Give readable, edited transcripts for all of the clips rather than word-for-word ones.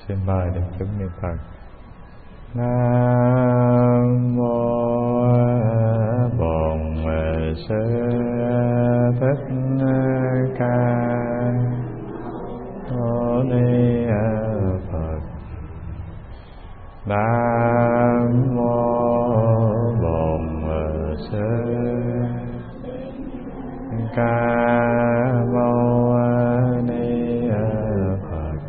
Xin mời đại chúng niệm Phật. Nam mô Bổn Sư Thích Ca Mâu Ni Phật. Nam mô Bổn Sư Ca Mâu Ni Phật.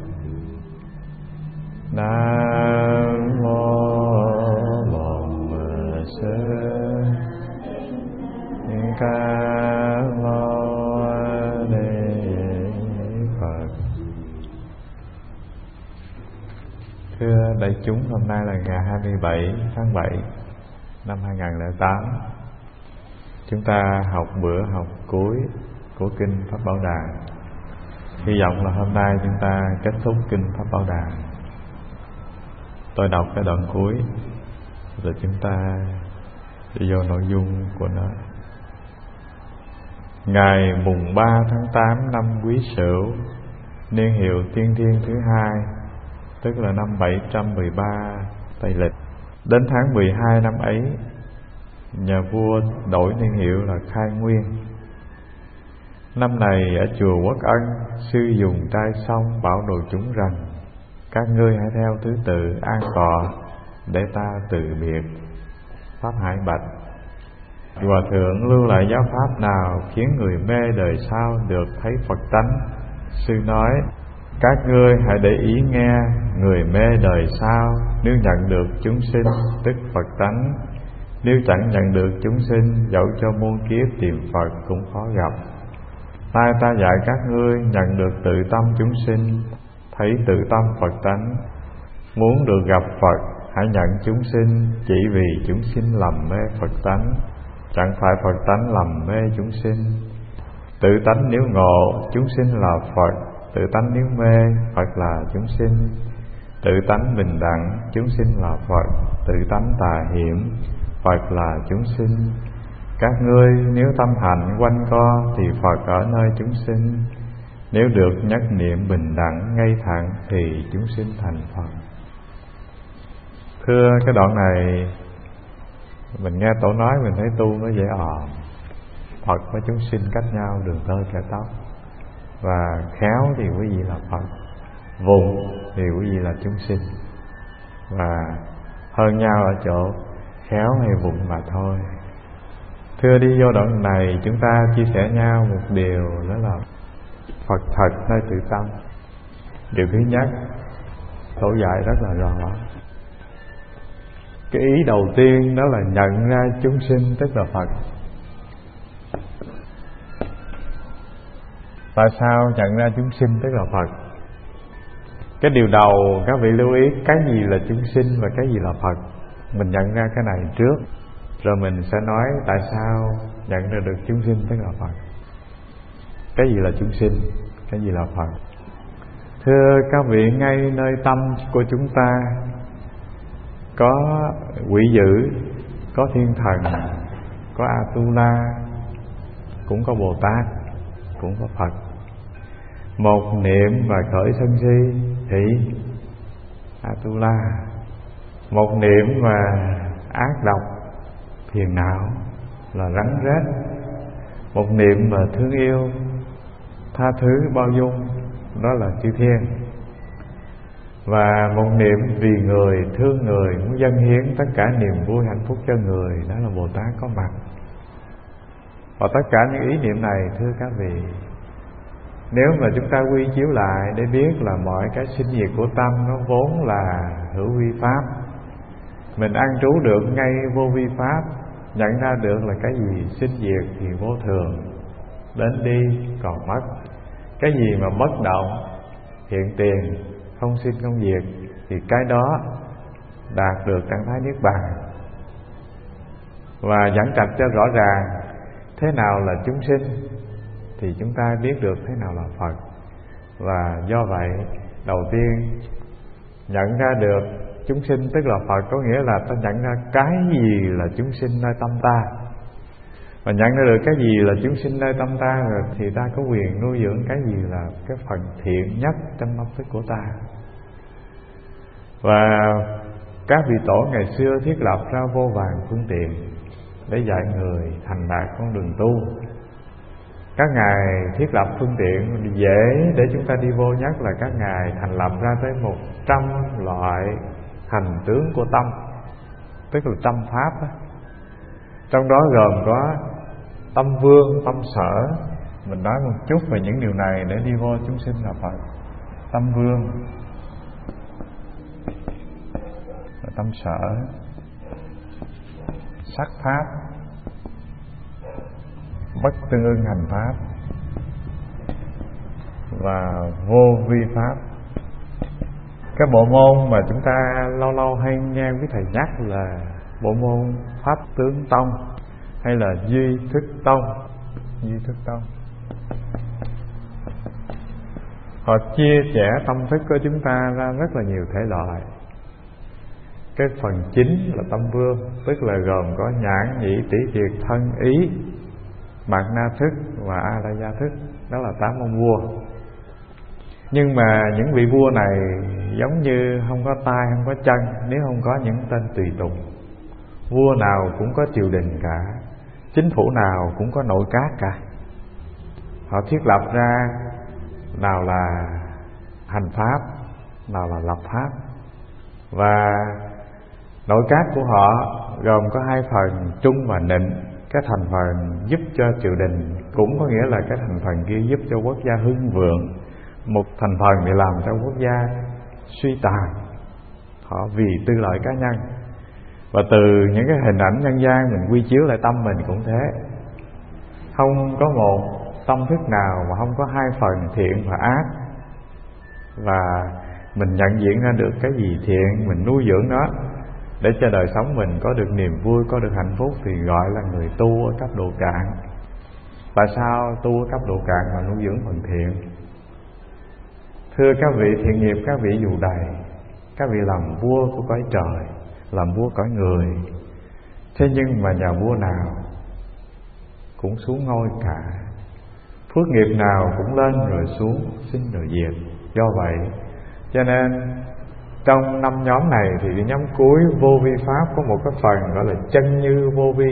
Nam mô Bổn Sư Ca Mâu Ni Phật. Thưa đại chúng, hôm nay là ngày 27 tháng 7 năm 2008. Chúng ta học bữa học cuối của Kinh Pháp Bảo Đà. Hy vọng là hôm nay chúng ta kết thúc Kinh Pháp Bảo Đà. Tôi đọc cái đoạn cuối rồi chúng ta đi vô nội dung của nó. Ngày mùng 3 tháng 8 năm Quý Sửu, niên hiệu Tiên Thiên thứ 2, tức là năm 713 Tây Lịch. Đến tháng 12 năm ấy, nhà vua đổi niên hiệu là Khai Nguyên. Năm này ở chùa Quốc Ân, sư dùng trai xong bảo đồ chúng rằng: các ngươi hãy theo thứ tự an tọa để ta từ biệt. Pháp Hải bạch: Hòa thượng lưu lại giáo pháp nào khiến người mê đời sau được thấy Phật tánh? Sư nói: các ngươi hãy để ý nghe. Người mê đời sau nếu nhận được chúng sinh tức Phật tánh, nếu chẳng nhận được chúng sinh dẫu cho muôn kiếp tìm Phật cũng khó gặp. Tai ta dạy các ngươi nhận được tự tâm chúng sinh, thấy tự tâm Phật tánh. Muốn được gặp Phật hãy nhận chúng sinh, chỉ vì chúng sinh lầm mê Phật tánh, chẳng phải Phật tánh lầm mê chúng sinh. Tự tánh nếu ngộ, chúng sinh là Phật. Tự tánh nếu mê, Phật là chúng sinh. Tự tánh bình đẳng, chúng sinh là Phật. Tự tánh tà hiểm, Phật là chúng sinh. Các ngươi nếu tâm hành quanh co thì Phật ở nơi chúng sinh. Nếu được nhất niệm bình đẳng ngay thẳng thì chúng sinh thành Phật. Thưa, cái đoạn này mình nghe tổ nói mình thấy tu nó dễ ồn. Phật với chúng sinh cách nhau đường tơ kẻ tóc. Và khéo thì quý vị là Phật, vùng thì quý vị là chúng sinh. Và hơn nhau ở chỗ khéo hay vùng mà thôi. Thưa, đi vô đoạn này chúng ta chia sẻ nhau một điều, đó là Phật thật nơi tự tâm. Điều thứ nhất, tổ dạy rất là rõ. Cái ý đầu tiên đó là nhận ra chúng sinh tức là Phật. Tại sao nhận ra chúng sinh tức là Phật? Cái điều đầu các vị lưu ý, cái gì là chúng sinh và cái gì là Phật. Mình nhận ra cái này trước, rồi mình sẽ nói tại sao nhận ra được chúng sinh tức là Phật. Cái gì là chúng sinh, cái gì là Phật? Thưa các vị, ngay nơi tâm của chúng ta có quỷ dữ, có thiên thần, có Atula, cũng có Bồ Tát, cũng có Phật. Một niệm và khởi sân si thì Atula. Một niệm và ác độc phiền não là rắn rết. Một niệm và thương yêu, tha thứ, bao dung, đó là chư thiên. Và một niệm vì người, thương người, muốn dâng hiến tất cả niềm vui hạnh phúc cho người, đó là Bồ Tát có mặt. Và tất cả những ý niệm này, thưa các vị, nếu mà chúng ta quy chiếu lại để biết là mọi cái sinh diệt của tâm nó vốn là hữu vi pháp. Mình an trú được ngay vô vi pháp, nhận ra được là cái gì sinh diệt thì vô thường, đến đi còn mất. Cái gì mà bất động, hiện tiền, không sinh không diệt, thì cái đó đạt được trạng thái niết bàn. Và dẫn trạch cho rõ ràng thế nào là chúng sinh thì chúng ta biết được thế nào là Phật. Và do vậy, đầu tiên nhận ra được chúng sinh tức là Phật, có nghĩa là ta nhận ra cái gì là chúng sinh nơi tâm ta. Và nhận ra được cái gì là chúng sinh nơi tâm ta rồi thì ta có quyền nuôi dưỡng cái gì là cái phần thiện nhất trong tâm thức của ta. Và các vị tổ ngày xưa thiết lập ra vô vàn phương tiện để dạy người thành đạt con đường tu. Các ngài thiết lập phương tiện dễ để chúng ta đi vô nhất là các ngài thành lập ra tới 100 loại hành tướng của tâm, tức là tâm pháp đó. Trong đó gồm có tâm vương, tâm sở. Mình nói một chút về những điều này để đi vô chúng sinh là Phật. Tâm vương, tâm sở, sắc pháp, bất tương ưng hành pháp và vô vi pháp. Cái bộ môn mà chúng ta lâu lâu hay nghe quý thầy nhắc là bộ môn pháp tướng tông hay là duy thức tông. Duy thức tông họ chia sẻ tâm thức của chúng ta ra rất là nhiều thể loại. Cái phần chính là tâm vương, tức là gồm có nhãn nhĩ tỷ thiệt thân ý, mạt na thức và a la gia thức. Đó là 8 ông vua. Nhưng mà những vị vua này giống như không có tay không có chân, nếu không có những tên tùy tùng. Vua nào cũng có triều đình cả, chính phủ nào cũng có nội các cả. Họ thiết lập ra nào là hành pháp, nào là lập pháp. Và nội các của họ gồm có 2 phần trung và nịnh. Cái thành phần giúp cho triều đình cũng có nghĩa là cái thành phần kia giúp cho quốc gia hưng vượng. Một thành phần thì làm cho quốc gia suy tàn, họ vì tư lợi cá nhân. Và từ những cái hình ảnh nhân gian mình quy chiếu lại tâm mình cũng thế. Không có một tâm thức nào mà không có 2 phần thiện và ác. Và mình nhận diện ra được cái gì thiện, mình nuôi dưỡng nó để cho đời sống mình có được niềm vui, có được hạnh phúc thì gọi là người tu ở cấp độ cạn. Tại sao tu ở cấp độ cạn mà nuôi dưỡng phần thiện? Thưa các vị thiện nghiệp, các vị dù đầy, các vị làm vua của cõi trời, làm vua cõi người. Thế nhưng mà nhà vua nào cũng xuống ngôi cả, phước nghiệp nào cũng lên rồi xuống, sinh rồi diệt. Do vậy cho nên trong 5 nhóm này thì cái nhóm cuối vô vi pháp có một cái phần gọi là chân như vô vi.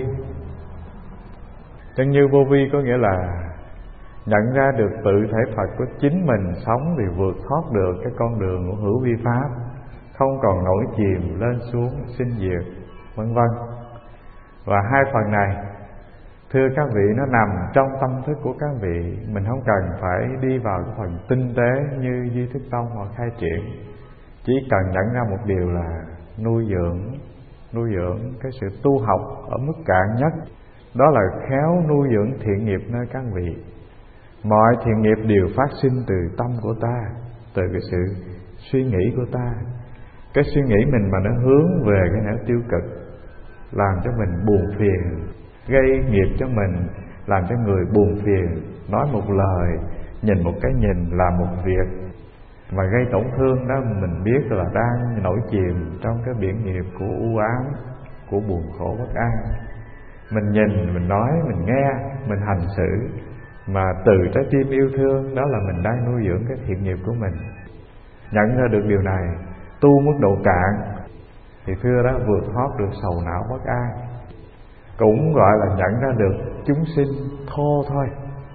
Chân như vô vi có nghĩa là nhận ra được tự thể Phật của chính mình sống thì vượt thoát được cái con đường của hữu vi pháp, không còn nổi chìm lên xuống sinh diệt vân vân. Và 2 phần này thưa các vị nó nằm trong tâm thức của các vị. Mình không cần phải đi vào cái phần tinh tế như Duy Thức Tông hoặc khai triển. Chỉ cần nhận ra một điều là nuôi dưỡng cái sự tu học ở mức cạn nhất. Đó là khéo nuôi dưỡng thiện nghiệp nơi các vị. Mọi thiện nghiệp đều phát sinh từ tâm của ta, từ cái sự suy nghĩ của ta. Cái suy nghĩ mình mà nó hướng về cái nẻo tiêu cực, làm cho mình buồn phiền, gây nghiệp cho mình, làm cho người buồn phiền, nói một lời, nhìn một cái nhìn, làm một việc mà gây tổn thương đó, mình biết là đang nổi chìm trong cái biển nghiệp của u ám, của buồn khổ bất an. Mình nhìn, mình nói, mình nghe, mình hành xử mà từ trái tim yêu thương, đó là mình đang nuôi dưỡng cái thiện nghiệp của mình. Nhận ra được điều này, tu mức độ cạn thì thưa đó vượt thoát được sầu não bất an. Cũng gọi là nhận ra được chúng sinh thô thôi,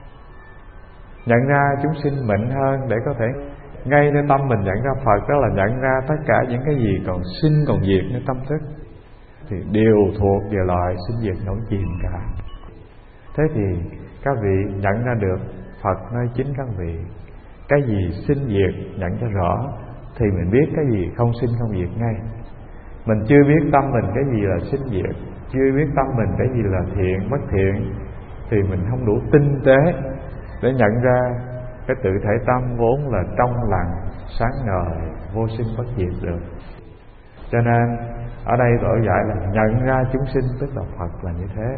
nhận ra chúng sinh mịn hơn để có thể ngay nơi tâm mình nhận ra Phật. Đó là nhận ra tất cả những cái gì còn sinh còn diệt nơi tâm thức thì đều thuộc về loại sinh diệt nổi chìm cả. Thế thì các vị nhận ra được Phật nơi chính các vị. Cái gì sinh diệt nhận cho rõ thì mình biết cái gì không sinh không diệt ngay. Mình chưa biết tâm mình cái gì là sinh diệt, chưa biết tâm mình cái gì là thiện bất thiện, thì mình không đủ tinh tế để nhận ra cái tự thể tâm vốn là trong lặng, sáng ngời, vô sinh bất diệt được. Cho nên ở đây tổ dạy là nhận ra chúng sinh tức là Phật là như thế.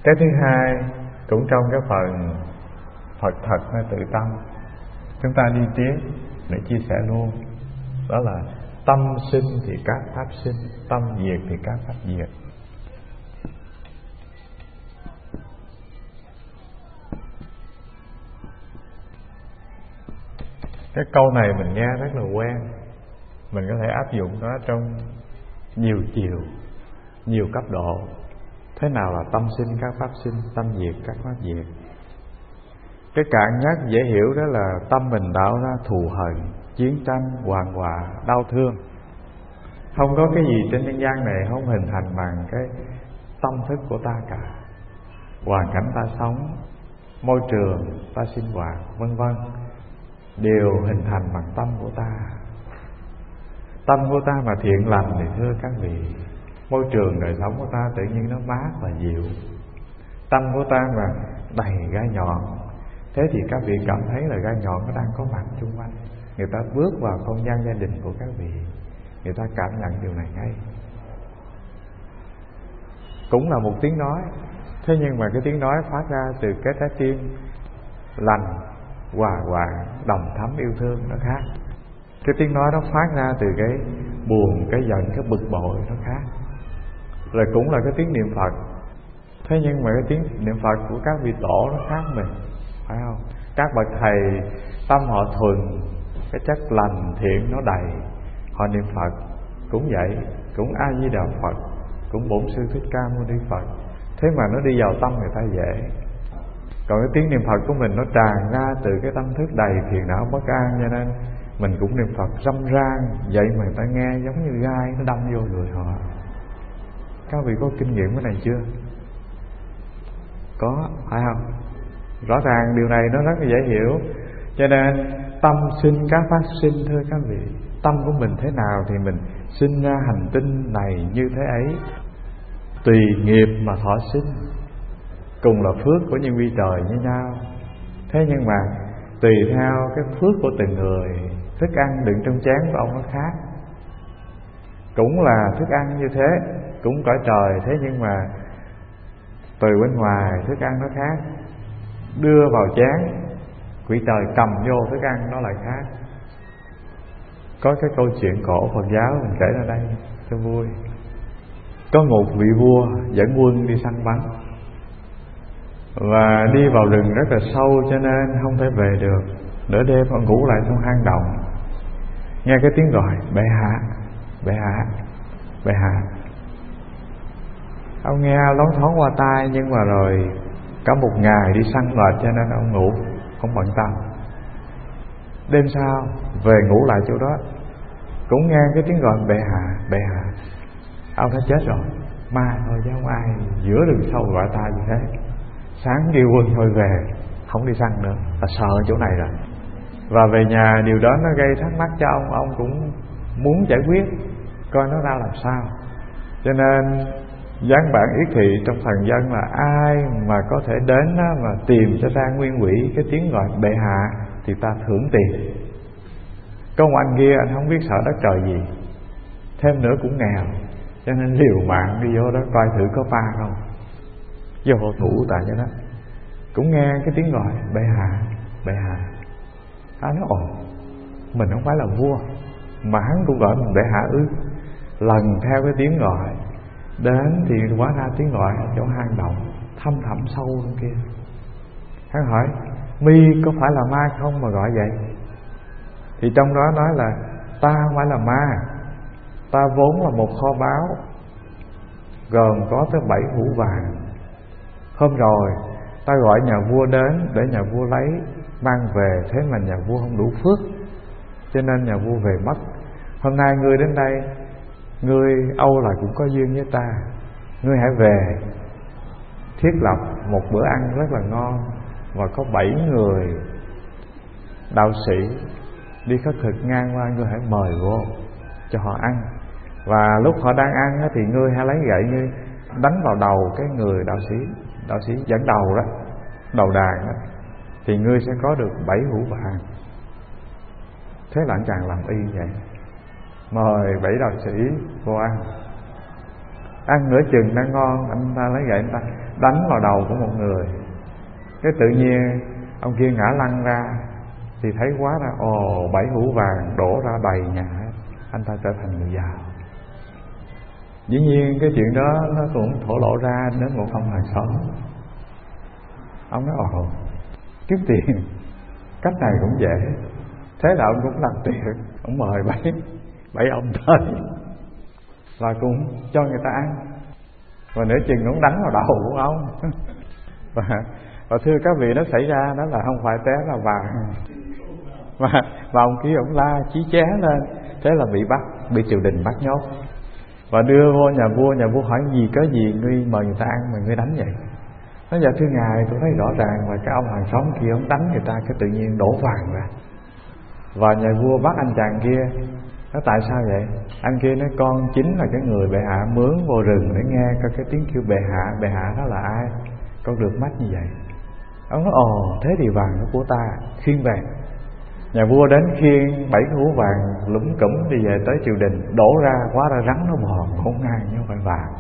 Cái thứ hai cũng trong cái phần Phật thật hay tự tâm, chúng ta đi tiếp để chia sẻ luôn. Đó là tâm sinh thì các pháp sinh, tâm diệt thì các pháp diệt. Cái câu này mình nghe rất là quen, mình có thể áp dụng nó trong nhiều chiều, nhiều cấp độ. Thế nào là tâm sinh các pháp sinh, tâm diệt các pháp diệt? Cái cạn nhất dễ hiểu đó là tâm mình tạo ra thù hận, chiến tranh, hoạn họa, đau thương. Không có cái gì trên nhân gian này không hình thành bằng cái tâm thức của ta cả. Hoàn cảnh ta sống, môi trường ta sinh hoạt, vân vân, đều hình thành bằng tâm của ta. Tâm của ta mà thiện lành thì thưa các vị, môi trường đời sống của ta tự nhiên nó mát và dịu. Tâm của ta mà đầy gai nhọn, thế thì các vị cảm thấy là gai nhọn nó đang có mặt xung quanh. Người ta bước vào không gian gia đình của các vị, người ta cảm nhận điều này ngay. Cũng là một tiếng nói, thế nhưng mà cái tiếng nói phát ra từ cái trái tim lành, hòa hòa, đồng thắm yêu thương nó khác. Cái tiếng nói nó phát ra từ cái buồn, cái giận, cái bực bội nó khác. Rồi cũng là cái tiếng niệm Phật, thế nhưng mà cái tiếng niệm Phật của các vị tổ nó khác mình, phải không? Các bậc thầy tâm họ thuần, cái chất lành thiện nó đầy, họ niệm Phật cũng vậy, cũng A Di Đà Phật, cũng Bổn Sư Thích Ca Mâu Ni Phật. Thế mà nó đi vào tâm người ta dễ. Còn cái tiếng niệm Phật của mình nó tràn ra từ cái tâm thức đầy phiền não bất an, cho nên mình cũng niệm Phật râm ran, vậy mà người ta nghe giống như gai nó đâm vô người họ. Các vị có kinh nghiệm cái này chưa? Có, phải không? Rõ ràng điều này nó rất là dễ hiểu. Cho nên tâm sinh các pháp sinh, thưa các vị. Tâm của mình thế nào thì mình sinh ra hành tinh này như thế ấy. Tùy nghiệp mà thọ sinh, cùng là phước của những vị trời như nhau. Thế nhưng mà tùy theo cái phước của từng người, thức ăn đựng trong chén của ông nó khác. Cũng là thức ăn như thế, cũng cõi trời, thế nhưng mà từ bên ngoài thức ăn nó khác. Đưa vào chén, quỷ trời cầm vô thức ăn nó lại khác. Có cái câu chuyện cổ Phật giáo mình kể ra đây cho vui. Có một vị vua dẫn quân đi săn bắn, và đi vào rừng rất là sâu cho nên không thể về được. Nửa đêm ông ngủ lại trong hang động, nghe cái tiếng gọi bệ hạ, bệ hạ, bệ hạ. Ông nghe loáng thoáng qua tai, nhưng mà rồi cả một ngày đi săn mệt cho nên ông ngủ, không bận tâm. Đêm sau về ngủ lại chỗ đó, cũng nghe cái tiếng gọi bệ hạ, bệ hạ. Ông đã chết rồi, ma thôi chứ không ai giữa rừng sâu gọi ta như thế. Sáng kêu quân thôi về, không đi săn nữa, là sợ chỗ này rồi. Và về nhà điều đó nó gây thắc mắc cho ông cũng muốn giải quyết coi nó ra làm sao. Cho nên gián bản yết thị trong thần dân là ai mà có thể đến mà tìm cho ra nguyên quỷ cái tiếng gọi bệ hạ thì ta thưởng tiền. Có một anh kia anh không biết sợ đất trời gì, thêm nữa cũng nghèo, cho nên liều mạng đi vô đó coi thử có ma không. Vô hộ thủ tại cho đó cũng nghe cái tiếng gọi bệ hạ, bệ hạ. Hắn nói ồ, mình không phải là vua mà hắn cũng gọi mình bệ hạ ư? Lần theo cái tiếng gọi đến thì hóa ra tiếng gọi ở chỗ hang động thâm thẳm sâu trong kia. Hắn hỏi mi có phải là ma không mà gọi vậy? Thì trong đó nói là ta không phải là ma, ta vốn là một kho báu gồm có tới 7 hũ vàng. Hôm rồi ta gọi nhà vua đến để nhà vua lấy mang về, thế mà nhà vua không đủ phước cho nên nhà vua về mất. Hôm nay ngươi đến đây, ngươi âu là cũng có duyên với ta, ngươi hãy về thiết lập một bữa ăn rất là ngon, và có 7 người đạo sĩ đi khất thực ngang qua, ngươi hãy mời vô cho họ ăn. Và lúc họ đang ăn thì ngươi hãy lấy gậy ngươi đánh vào đầu cái người đạo sĩ dẫn đầu đó, đầu đàn đó, thì ngươi sẽ có được 7 hũ vàng. Thế là anh chàng làm y vậy, mời 7 đạo sĩ vô ăn. Ăn nửa chừng đang ngon, anh ta lấy gậy anh ta đánh vào đầu của một người. Cái tự nhiên ông kia ngã lăn ra, thì thấy quá ra 7 hũ vàng đổ ra đầy nhà hết. Anh ta trở thành người giàu. Dĩ nhiên cái chuyện đó nó cũng thổ lộ ra đến một ông hàng xóm. Ông nói kiếm tiền cách này cũng dễ. Thế là ông cũng làm tiền. Ông mời bảy ông tới và cũng cho người ta ăn. Và nửa chừng cũng đánh vào đầu của ông. Và thưa các vị, nó xảy ra đó là không phải té là vàng. Và ông kia ông la chí ché lên. Thế là bị bắt, bị triều đình bắt nhốt và đưa vô nhà vua. Nhà vua hỏi gì có gì ngươi mời người ta ăn mà ngươi đánh vậy? Nói dạ thưa ngài, tôi thấy rõ ràng và cái ông hàng xóm kia ông đánh người ta, cái tự nhiên đổ vàng ra. Và nhà vua bắt anh chàng kia. Nói tại sao vậy? Anh kia nói con chính là cái người bệ hạ mướn vô rừng để nghe coi cái tiếng kêu bệ hạ đó là ai, con được mắt như vậy. Ông nói thế thì vàng đó của ta, khiêng về. Nhà vua đến khiêng 7 hũ vàng lủng củng đi về tới triều đình, đổ ra quá ra rắn nó bò không ngang chứ không phải vàng.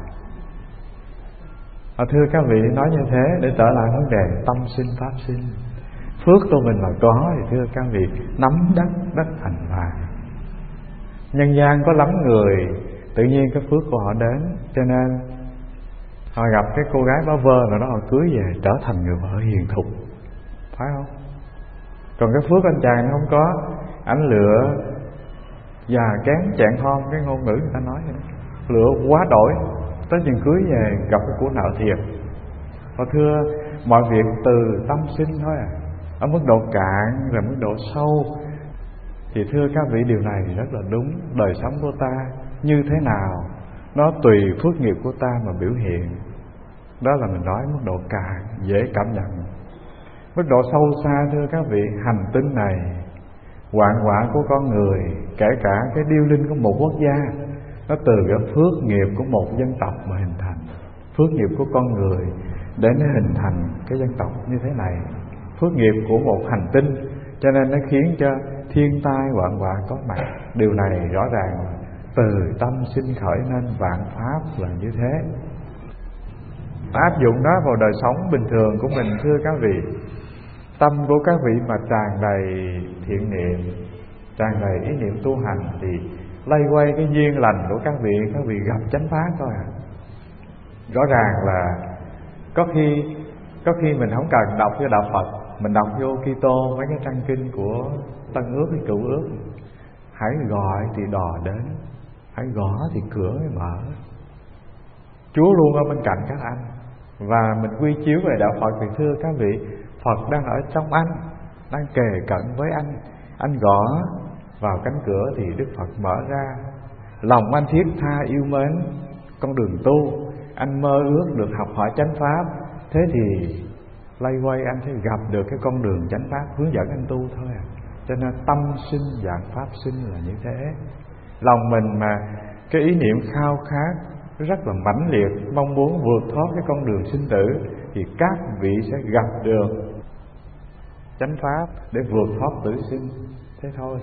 Thưa các vị, nói như thế để trở lại vấn đề tâm sinh pháp sinh. Phước của mình mà có thì thưa các vị, nắm đất thành vàng. Nhân gian có lắm người tự nhiên cái phước của họ đến, cho nên họ gặp cái cô gái bá vơ nào đó, họ cưới về trở thành người vợ hiền thục, phải không? Còn cái phước anh chàng không có, anh lựa già kén chẹn thon, cái ngôn ngữ người ta nói vậy đó, lựa quá đổi, tới chừng cưới về gặp cái của nợ thiệt. Và thưa, mọi việc từ tâm sinh thôi à. Ở mức độ cạn và mức độ sâu thì thưa các vị, điều này rất là đúng. Đời sống của ta như thế nào nó tùy phước nghiệp của ta mà biểu hiện. Đó là mình nói mức độ cạn, dễ cảm nhận. Mức độ sâu xa thưa các vị, hành tinh này, hoạn họa của con người, kể cả cái điêu linh của một quốc gia, nó từ cái phước nghiệp của một dân tộc mà hình thành. Phước nghiệp của con người để nó hình thành cái dân tộc như thế này. Phước nghiệp của một hành tinh, cho nên nó khiến cho thiên tai hoạn họa có mặt. Điều này rõ ràng là từ tâm sinh khởi nên vạn pháp là như thế. Áp dụng đó vào đời sống bình thường của mình thưa các vị, tâm của các vị mà tràn đầy thiện niệm, tràn đầy ý niệm tu hành thì lay quay cái duyên lành của các vị gặp chánh pháp thôi à. Rõ ràng là có khi mình không cần đọc cho đạo Phật, mình đọc vô Kitô mấy cái trang kinh của Tân Ước hay Cựu Ước. Hãy gọi thì đò đến, hãy gõ thì cửa mới mở. Chúa luôn ở bên cạnh các anh. Và mình quy chiếu về đạo Phật thì thưa các vị, Phật đang ở trong anh, đang kề cận với anh. Anh gõ vào cánh cửa thì Đức Phật mở ra. Lòng anh thiết tha yêu mến con đường tu, anh mơ ước được học hỏi chánh pháp. Thế thì lay quay anh sẽ gặp được cái con đường chánh pháp hướng dẫn anh tu thôi à. Cho nên tâm sinh dạng pháp sinh là như thế. Lòng mình mà cái ý niệm khao khát rất là mãnh liệt, mong muốn vượt thoát cái con đường sinh tử, thì các vị sẽ gặp được chánh pháp để vượt thoát tử sinh. Thế thôi.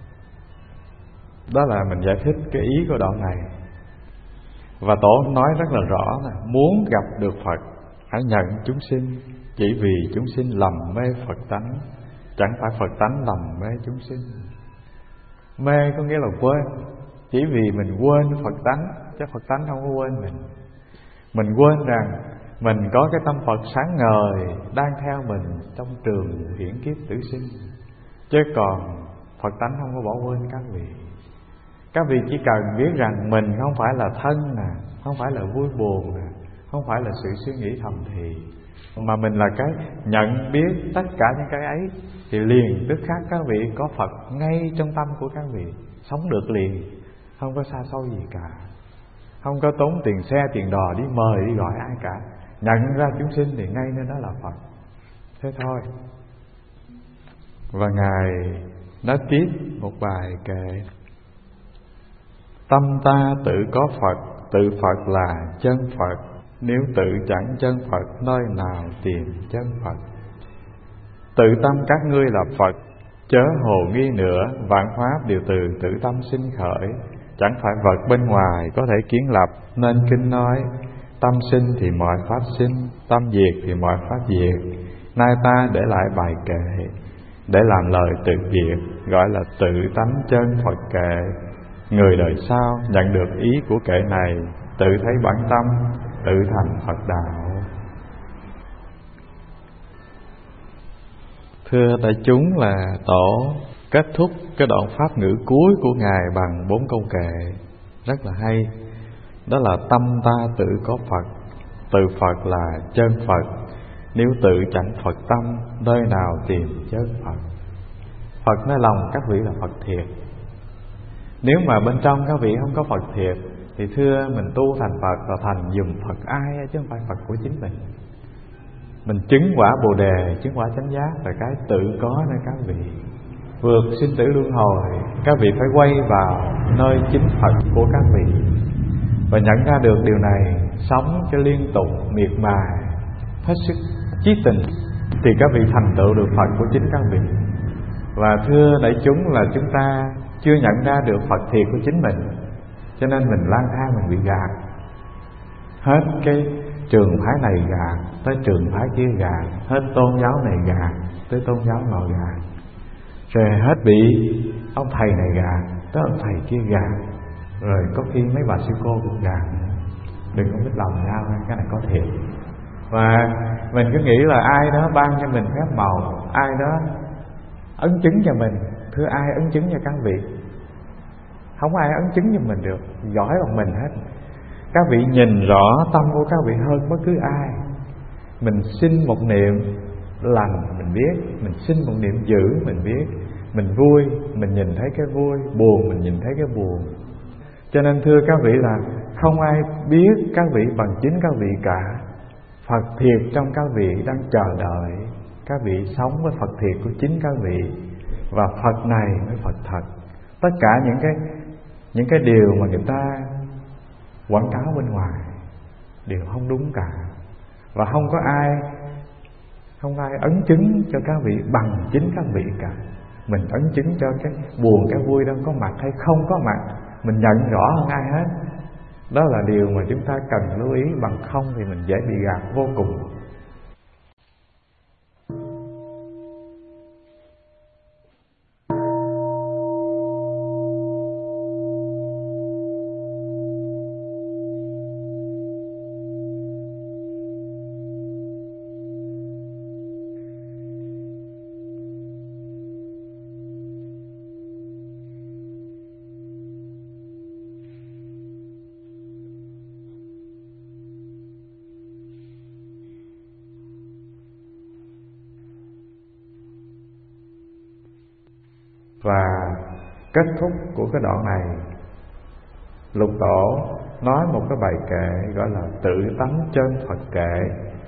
Đó là mình giải thích cái ý của đoạn này. Và Tổ nói rất là rõ là muốn gặp được Phật, hãy nhận chúng sinh, chỉ vì chúng sinh lầm mê Phật tánh, chẳng phải Phật tánh lầm mê chúng sinh. Mê có nghĩa là quên, chỉ vì mình quên Phật tánh, chứ Phật tánh không có quên mình. Mình quên rằng mình có cái tâm Phật sáng ngời đang theo mình trong trường hiển kiếp tử sinh. Chứ còn Phật tánh không có bỏ quên các vị. Các vị chỉ cần biết rằng mình không phải là thân nè, không phải là vui buồn nè, không phải là sự suy nghĩ thầm thì, mà mình là cái nhận biết tất cả những cái ấy, thì liền tức khắc các vị có Phật ngay trong tâm của các vị, sống được liền, không có xa xôi gì cả, không có tốn tiền xe tiền đò đi mời đi gọi ai cả. Nhận ra chúng sinh thì ngay nơi đó là Phật. Thế thôi. Và Ngài nói tiếp một bài kệ: tâm ta tự có Phật, tự Phật là chân Phật. Nếu tự chẳng chân Phật, nơi nào tìm chân Phật? Tự tâm các ngươi là Phật, chớ hồ nghi nữa. Vạn pháp đều từ tự tâm sinh khởi, chẳng phải vật bên ngoài có thể kiến lập. Nên kinh nói: Tâm sinh thì mọi pháp sinh, tâm diệt thì mọi pháp diệt. Nay ta để lại bài kệ để làm lời tự diệt, gọi là tự tánh chân Phật kệ. Người đời sau nhận được ý của kệ này, tự thấy bản tâm, tự thành Phật đạo. Thưa đại chúng, là tổ kết thúc cái đoạn pháp ngữ cuối của Ngài bằng 4 câu kệ rất là hay. Đó là tâm ta tự có Phật, tự Phật là chân Phật. Nếu tự chẳng Phật tâm, nơi nào tìm chân Phật. Phật nơi lòng các vị là Phật thiệt. Nếu mà bên trong các vị không có Phật thiệt thì thưa mình tu thành Phật và thành dùm Phật ai chứ không phải Phật của chính mình. Mình chứng quả Bồ Đề, chứng quả chánh giác là cái tự có nơi các vị. Vượt sinh tử luân hồi, các vị phải quay vào nơi chính Phật của các vị. Và nhận ra được điều này, sống cho liên tục miệt mài, hết sức chí tình, thì các vị thành tựu được Phật của chính các vị. Và thưa đại chúng, là chúng ta chưa nhận ra được Phật thiệt của chính mình, cho nên mình lang thang, mình bị gạt. Hết cái trường phái này gạt tới trường phái kia gạt, hết tôn giáo này gạt tới tôn giáo nọ gạt, rồi hết bị ông thầy này gạt tới ông thầy kia gạt, rồi có khi mấy bà sư cô cũng gạt. Đừng có biết lòng nhau, cái này có thiệt. Và mình cứ nghĩ là ai đó ban cho mình phép màu, ai đó ấn chứng cho mình. Thưa, ai ấn chứng cho các vị? Không ai ấn chứng cho mình được, giỏi bằng mình hết. Các vị nhìn rõ tâm của các vị hơn bất cứ ai. Mình xin một niệm lành mình biết, mình xin một niệm dữ mình biết, mình vui mình nhìn thấy cái vui, buồn mình nhìn thấy cái buồn. Cho nên thưa các vị, là không ai biết các vị bằng chính các vị cả. Phật thiệt trong các vị đang chờ đợi các vị sống với Phật thiệt của chính các vị, và Phật này mới Phật thật. Tất cả những cái điều mà người ta quảng cáo bên ngoài đều không đúng cả. Và không ai ấn chứng cho các vị bằng chính các vị cả. Mình ấn chứng cho cái buồn cái vui đang có mặt hay không có mặt, mình nhận rõ hơn ai hết. Đó là điều mà chúng ta cần lưu ý, bằng không thì mình dễ bị gạt vô cùng. Và kết thúc của cái đoạn này, Lục Tổ nói một cái bài kệ gọi là tự tánh chân Phật kệ.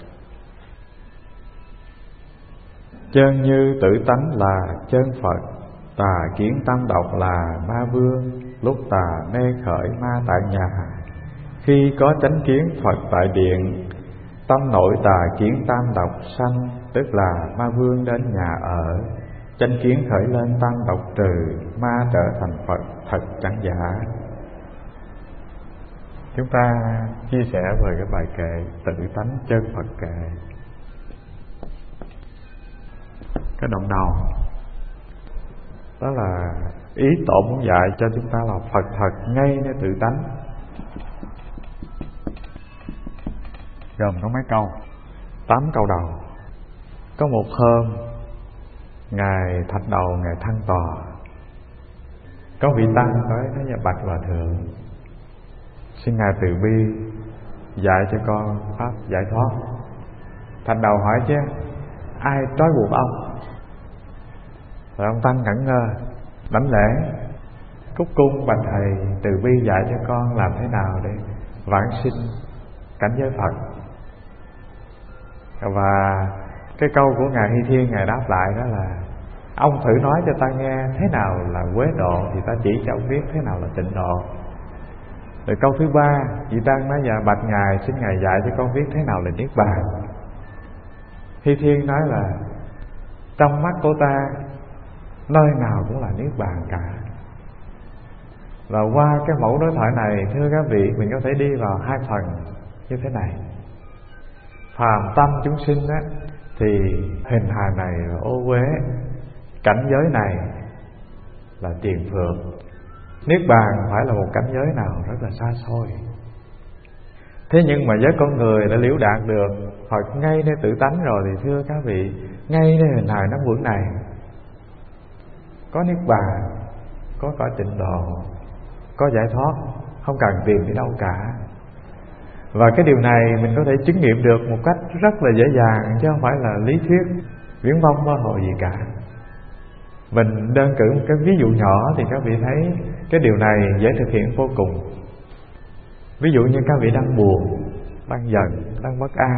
Chân như tự tánh là chân Phật, tà kiến tâm độc là ma vương. Lúc tà mê khởi ma tại nhà, khi có chánh kiến Phật tại điện. Tâm nội tà kiến tam độc sanh, tức là ma vương đến nhà ở. Chánh kiến khởi lên tam độc trừ, ma trở thành Phật thật chẳng giả. Chúng ta chia sẻ về cái bài kệ tự tánh chân Phật kệ. Cái đoạn đầu đó là ý Tổ muốn dạy cho chúng ta là Phật thật ngay nơi tự tánh. Gồm có mấy câu? 8 câu đầu. Có một hôm, Ngài Thạch Đầu, Ngài Thăng Tòa, có vị tăng tới nói: nhà bạch hòa thượng, xin Ngài từ bi dạy cho con pháp giải thoát. Thạch Đầu hỏi: chứ ai trói buộc ông? Rồi ông tăng ngẩn ngơ, đảnh lễ cúc cung: bạch thầy từ bi dạy cho con làm thế nào để vãng sinh cảnh giới Phật. Và cái câu của Ngài Hy Thiên, Ngài đáp lại đó là: ông thử nói cho ta nghe thế nào là quế độ, thì ta chỉ cho ông biết thế nào là tịnh độ. Rồi câu thứ 3, vị tăng nói: dạ bạch Ngài, xin Ngài dạy cho con biết thế nào là niết bàn. Hy Thiên nói là: trong mắt của ta nơi nào cũng là niết bàn cả. Và qua cái mẫu đối thoại này, thưa các vị, mình có thể đi vào 2 phần. như thế này. Phàm tâm chúng sinh á, thì hình hài này là ô uế, cảnh giới này là tiền phượng, niết bàn phải là một cảnh giới nào rất là xa xôi. Thế nhưng mà với con người đã liễu đạt được Phật ngay nơi tự tánh rồi thì thưa các vị, ngay nơi hình hài năm bữa này có niết bàn, có cõi tịnh độ, có giải thoát, không cần tìm đi đâu cả. Và cái điều này mình có thể chứng nghiệm được một cách rất là dễ dàng, chứ không phải là lý thuyết viển vông mơ hồ gì cả. Mình đơn cử một cái ví dụ nhỏ thì các vị thấy cái điều này dễ thực hiện vô cùng. Ví dụ như các vị đang buồn, đang giận, đang bất an.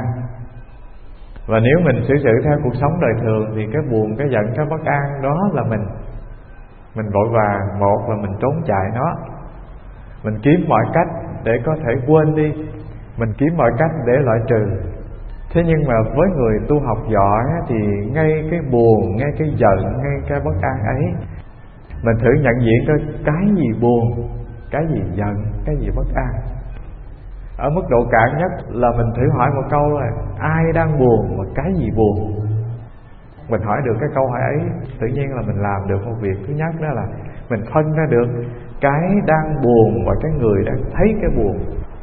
Và nếu mình xử sự theo cuộc sống đời thường thì cái buồn, cái giận, cái bất an đó là mình vội vàng, một là mình trốn chạy nó, mình kiếm mọi cách để có thể quên đi, mình kiếm mọi cách để loại trừ. Thế nhưng mà với người tu học giỏi thì ngay cái buồn, ngay cái giận, ngay cái bất an ấy, mình thử nhận diện coi cái gì buồn, cái gì giận, cái gì bất an. Ở mức độ cạn nhất là mình thử hỏi một câu là ai đang buồn và cái gì buồn. Mình hỏi được cái câu hỏi ấy, tự nhiên là mình làm được một việc. Thứ nhất đó là mình phân ra được cái đang buồn và cái người đang thấy cái buồn.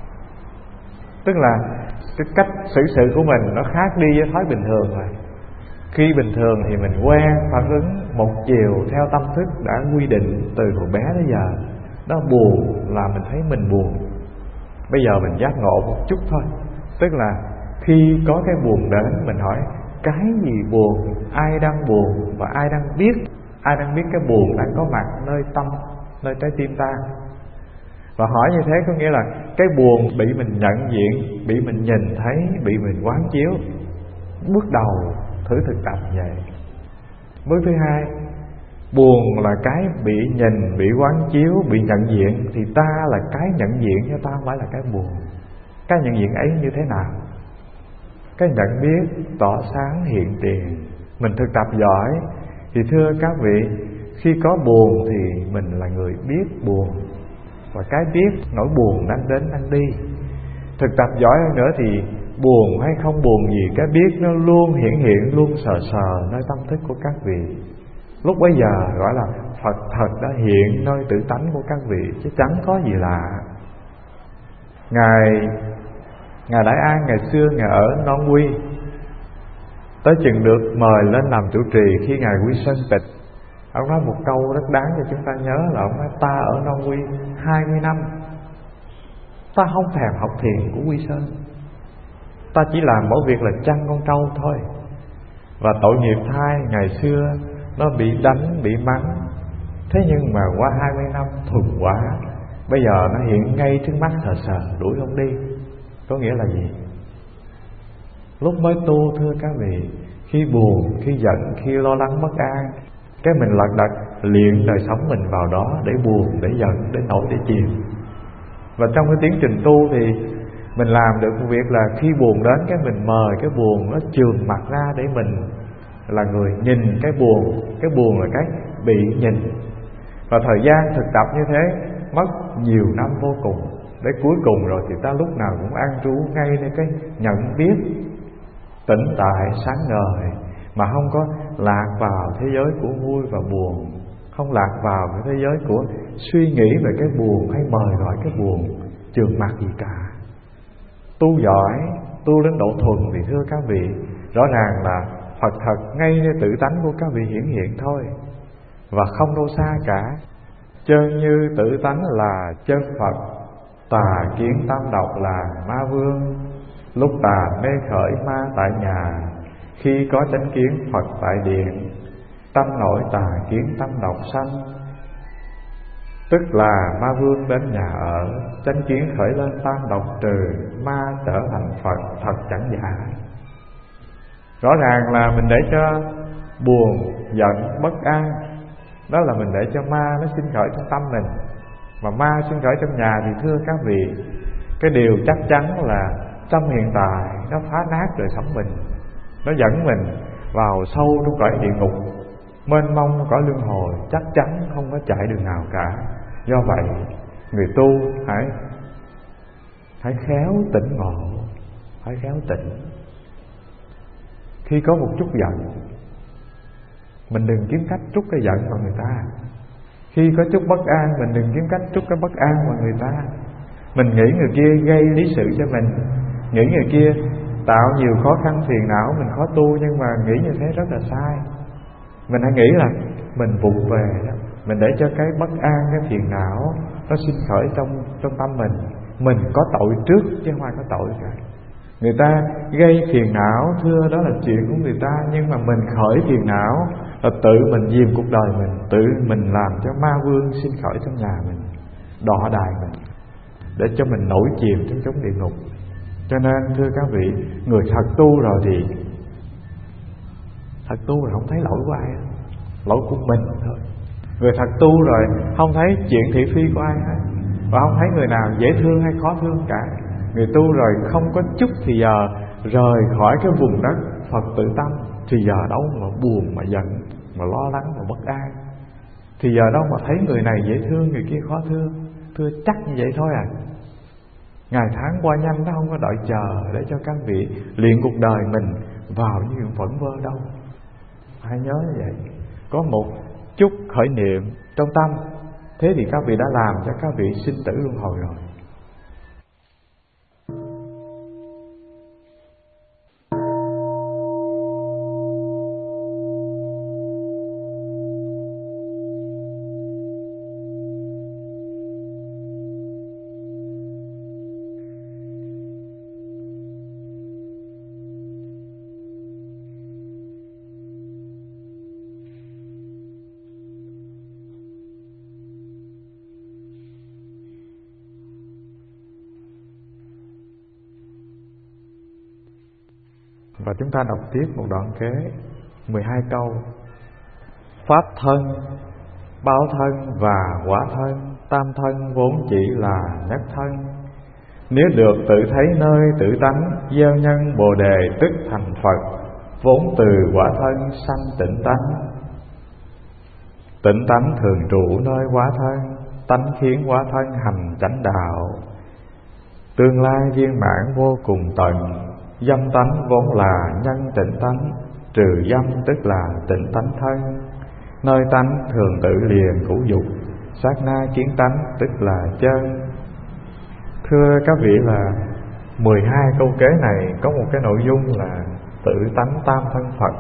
Tức là cái cách xử sự của mình nó khác đi với thói bình thường rồi. Khi bình thường thì mình quen phản ứng một chiều theo tâm thức đã quy định từ hồi bé tới giờ. Nó buồn là mình thấy mình buồn. Bây giờ mình giác ngộ một chút thôi. Tức là khi có cái buồn đến, mình hỏi cái gì buồn, ai đang buồn và ai đang biết cái buồn đang có mặt nơi tâm, nơi trái tim ta. Và hỏi như thế có nghĩa là cái buồn bị mình nhận diện, bị mình nhìn thấy, bị mình quán chiếu. Bước đầu thử thực tập vậy. Bước thứ hai, buồn là cái bị nhìn, bị quán chiếu, bị nhận diện, thì ta là cái nhận diện chứ ta không phải là cái buồn. Cái nhận diện ấy như thế nào? Cái nhận biết tỏ sáng hiện tiền. Mình thực tập giỏi thì thưa các vị, khi có buồn thì mình là người biết buồn, và cái biết nỗi buồn đang đến đang đi. Thực tập giỏi hơn nữa thì buồn hay không buồn gì, cái biết nó luôn hiện, luôn sờ nơi tâm thức của các vị. Lúc bấy giờ gọi là Phật thật đã hiện nơi tự tánh của các vị, chứ chẳng có gì lạ. Ngài Đại An ngày xưa Ngài ở Non Quy, tới chừng được mời lên làm chủ trì khi Ngài quy sơn tịch. Ông nói một câu rất đáng cho chúng ta nhớ là ông nói ta ở Non Quy 20 năm, ta không thèm học thiền của Quy Sơn, ta chỉ làm mỗi việc là chăn con trâu thôi. Và tội nghiệp thai ngày xưa nó bị đánh, bị mắng. Thế nhưng mà qua 20 năm thuần quá, bây giờ nó hiện ngay trước mắt sờ đuổi không đi. Có nghĩa là gì? Lúc mới tu thưa các vị, khi buồn, khi giận, khi lo lắng bất an, cái mình lật đật luyện đời sống mình vào đó để buồn, để giận, để nổi, để chìm. Và trong cái tiến trình tu thì mình làm được một việc là khi buồn đến, cái mình mời cái buồn nó chườm mặt ra để mình là người nhìn cái buồn. Cái buồn là cái bị nhìn. Và thời gian thực tập như thế mất nhiều năm vô cùng, để cuối cùng rồi thì ta lúc nào cũng an trú ngay nơi cái nhận biết tĩnh tại sáng ngời, mà không có lạc vào thế giới của vui và buồn, không lạc vào cái thế giới của suy nghĩ về cái buồn hay mời gọi cái buồn chườm mặt gì cả. Tu giỏi, tu đến độ thuần thì thưa các vị, rõ ràng là Phật thật ngay nơi tự tánh của các vị hiện thôi, và không đâu xa cả. Chân như tự tánh là chân Phật, tà kiến tam độc là ma vương. Lúc tà mê khởi ma tại nhà, khi có chánh kiến Phật tại điện. Tâm nổi tà kiến tâm độc sanh, tức là ma vương đến nhà ở. Chánh kiến khởi lên tam độc trừ, ma trở thành Phật thật chẳng giả. Rõ ràng là mình để cho buồn, giận, bất an, đó là mình để cho ma nó sinh khởi trong tâm mình. Mà ma sinh khởi trong nhà thì thưa các vị, cái điều chắc chắn là trong hiện tại nó phá nát đời sống mình, nó dẫn mình vào sâu trong cõi địa ngục, mênh mông cõi luân hồi, chắc chắn không có chạy đường nào cả. Do vậy người tu hãy khéo tỉnh ngộ, hãy khéo tỉnh. Khi có một chút giận, mình đừng kiếm cách trút cái giận vào người ta. Khi có chút bất an, mình đừng kiếm cách trút cái bất an vào người ta. Mình nghĩ người kia gây lý sự cho mình, nghĩ người kia tạo nhiều khó khăn phiền não, mình khó tu, nhưng mà nghĩ như thế rất là sai. Mình hãy nghĩ là mình vụng về đó, mình để cho cái bất an, cái phiền não nó sinh khởi trong tâm mình. Mình có tội trước chứ không ai có tội cả. Người ta gây phiền não, thưa đó là chuyện của người ta, nhưng mà mình khởi phiền não là tự mình diêm cuộc đời mình, tự mình làm cho ma vương sinh khởi trong nhà mình, đọa đài mình, để cho mình nổi chìm trong chốn địa ngục. Cho nên thưa các vị, người thật tu rồi thì thật tu rồi không thấy lỗi của ai, lỗi của mình thôi. Người thật tu rồi không thấy chuyện thị phi của ai hết, và không thấy người nào dễ thương hay khó thương cả. Người tu rồi không có chút thì giờ rời khỏi cái vùng đất Phật tự tâm, thì giờ đâu mà buồn, mà giận, mà lo lắng, mà bất an. Thì giờ đâu mà thấy người này dễ thương, người kia khó thương. Thưa chắc như vậy thôi à. Ngày tháng qua nhanh, nó không có đợi chờ để cho các vị luyện cuộc đời mình vào những chuyện vẩn vơ đâu. Hãy nhớ như vậy. Có một chút khởi niệm trong tâm, thế thì các vị đã làm cho các vị sinh tử luân hồi rồi. Và chúng ta đọc tiếp một đoạn kế 12 câu. Pháp thân, báo thân và quả thân, tam thân vốn chỉ là nhất thân. Nếu được tự thấy nơi tự tánh, gieo nhân bồ đề tức thành Phật, vốn từ quả thân sanh tịnh tánh. Tịnh tánh thường trụ nơi quả thân, tánh khiến quả thân hành chánh đạo. Tương lai viên mãn vô cùng tận, dâm tánh vốn là nhân tịnh tánh, trừ dâm tức là tịnh tánh thân. Nơi tánh thường tự liền ngũ dục, sát na kiến tánh tức là chân. Thưa các vị là 12 câu kế này có một cái nội dung là tự tánh tam thân Phật.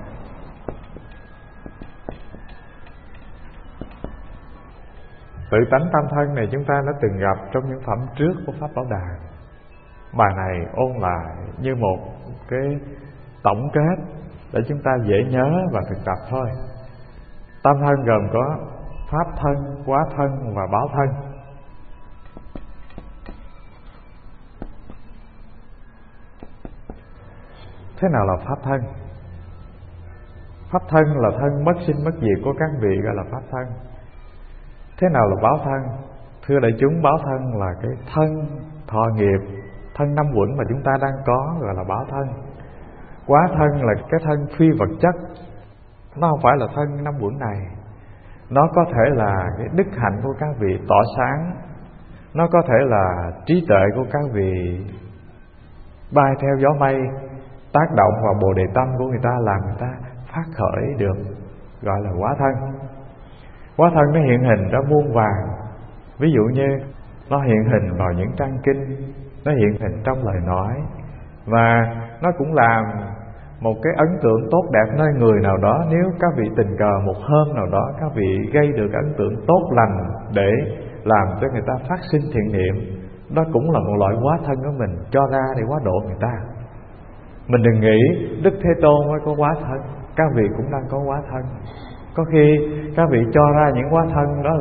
Tự tánh tam thân này chúng ta đã từng gặp trong những phẩm trước của Pháp Bảo Đà. Bài này ôn lại như một cái tổng kết để chúng ta dễ nhớ và thực tập thôi. Tam thân gồm có pháp thân, quá thân và báo thân. Thế nào là pháp thân? Pháp thân là thân mất sinh mất diệt của các vị, gọi là pháp thân. Thế nào là báo thân? Thưa đại chúng, báo thân là cái thân thọ nghiệp, thân năm uẩn mà chúng ta đang có, gọi là báo thân. Quá thân là cái thân phi vật chất, nó không phải là thân năm uẩn này. Nó có thể là cái đức hạnh của các vị tỏ sáng, nó có thể là trí tuệ của các vị bay theo gió mây, tác động vào bồ đề tâm của người ta, làm người ta phát khởi được, gọi là quá thân. Quá thân nó hiện hình ra muôn vàn. Ví dụ như nó hiện hình vào những trang kinh, nó hiện hình trong lời nói, và nó cũng làm một cái ấn tượng tốt đẹp nơi người nào đó. Nếu các vị tình cờ một hôm nào đó các vị gây được ấn tượng tốt lành để làm cho người ta phát sinh thiện niệm, đó cũng là một loại quá thân của mình cho ra để quá độ người ta. Mình đừng nghĩ Đức Thế Tôn mới có quá thân, các vị cũng đang có quá thân. Có khi các vị cho ra những quá thân đó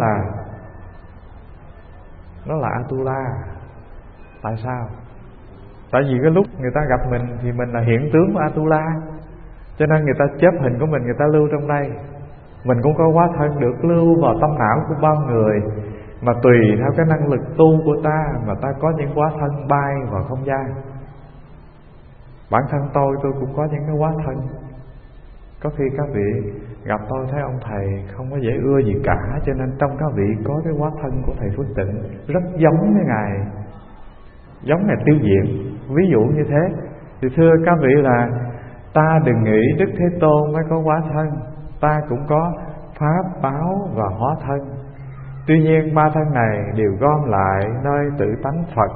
là Atula. Tại sao? Tại vì cái lúc người ta gặp mình thì mình là hiện tướng của Atula, cho nên người ta chép hình của mình, người ta lưu trong đây. Mình cũng có quá thân được lưu vào tâm não của bao người, mà tùy theo cái năng lực tu của ta mà ta có những quá thân bay vào không gian. Bản thân tôi cũng có những cái quá thân. Có khi các vị gặp tôi thấy ông thầy không có dễ ưa gì cả, cho nên trong các vị có cái quá thân của thầy Phước Tịnh rất giống với Ngài. giống ngày tiêu diệt. Ví dụ như thế. Thì thưa các vị là ta đừng nghĩ Đức Thế Tôn mới có hóa thân, ta cũng có pháp, báo và hóa thân. Tuy nhiên ba thân này đều gom lại nơi tự tánh Phật.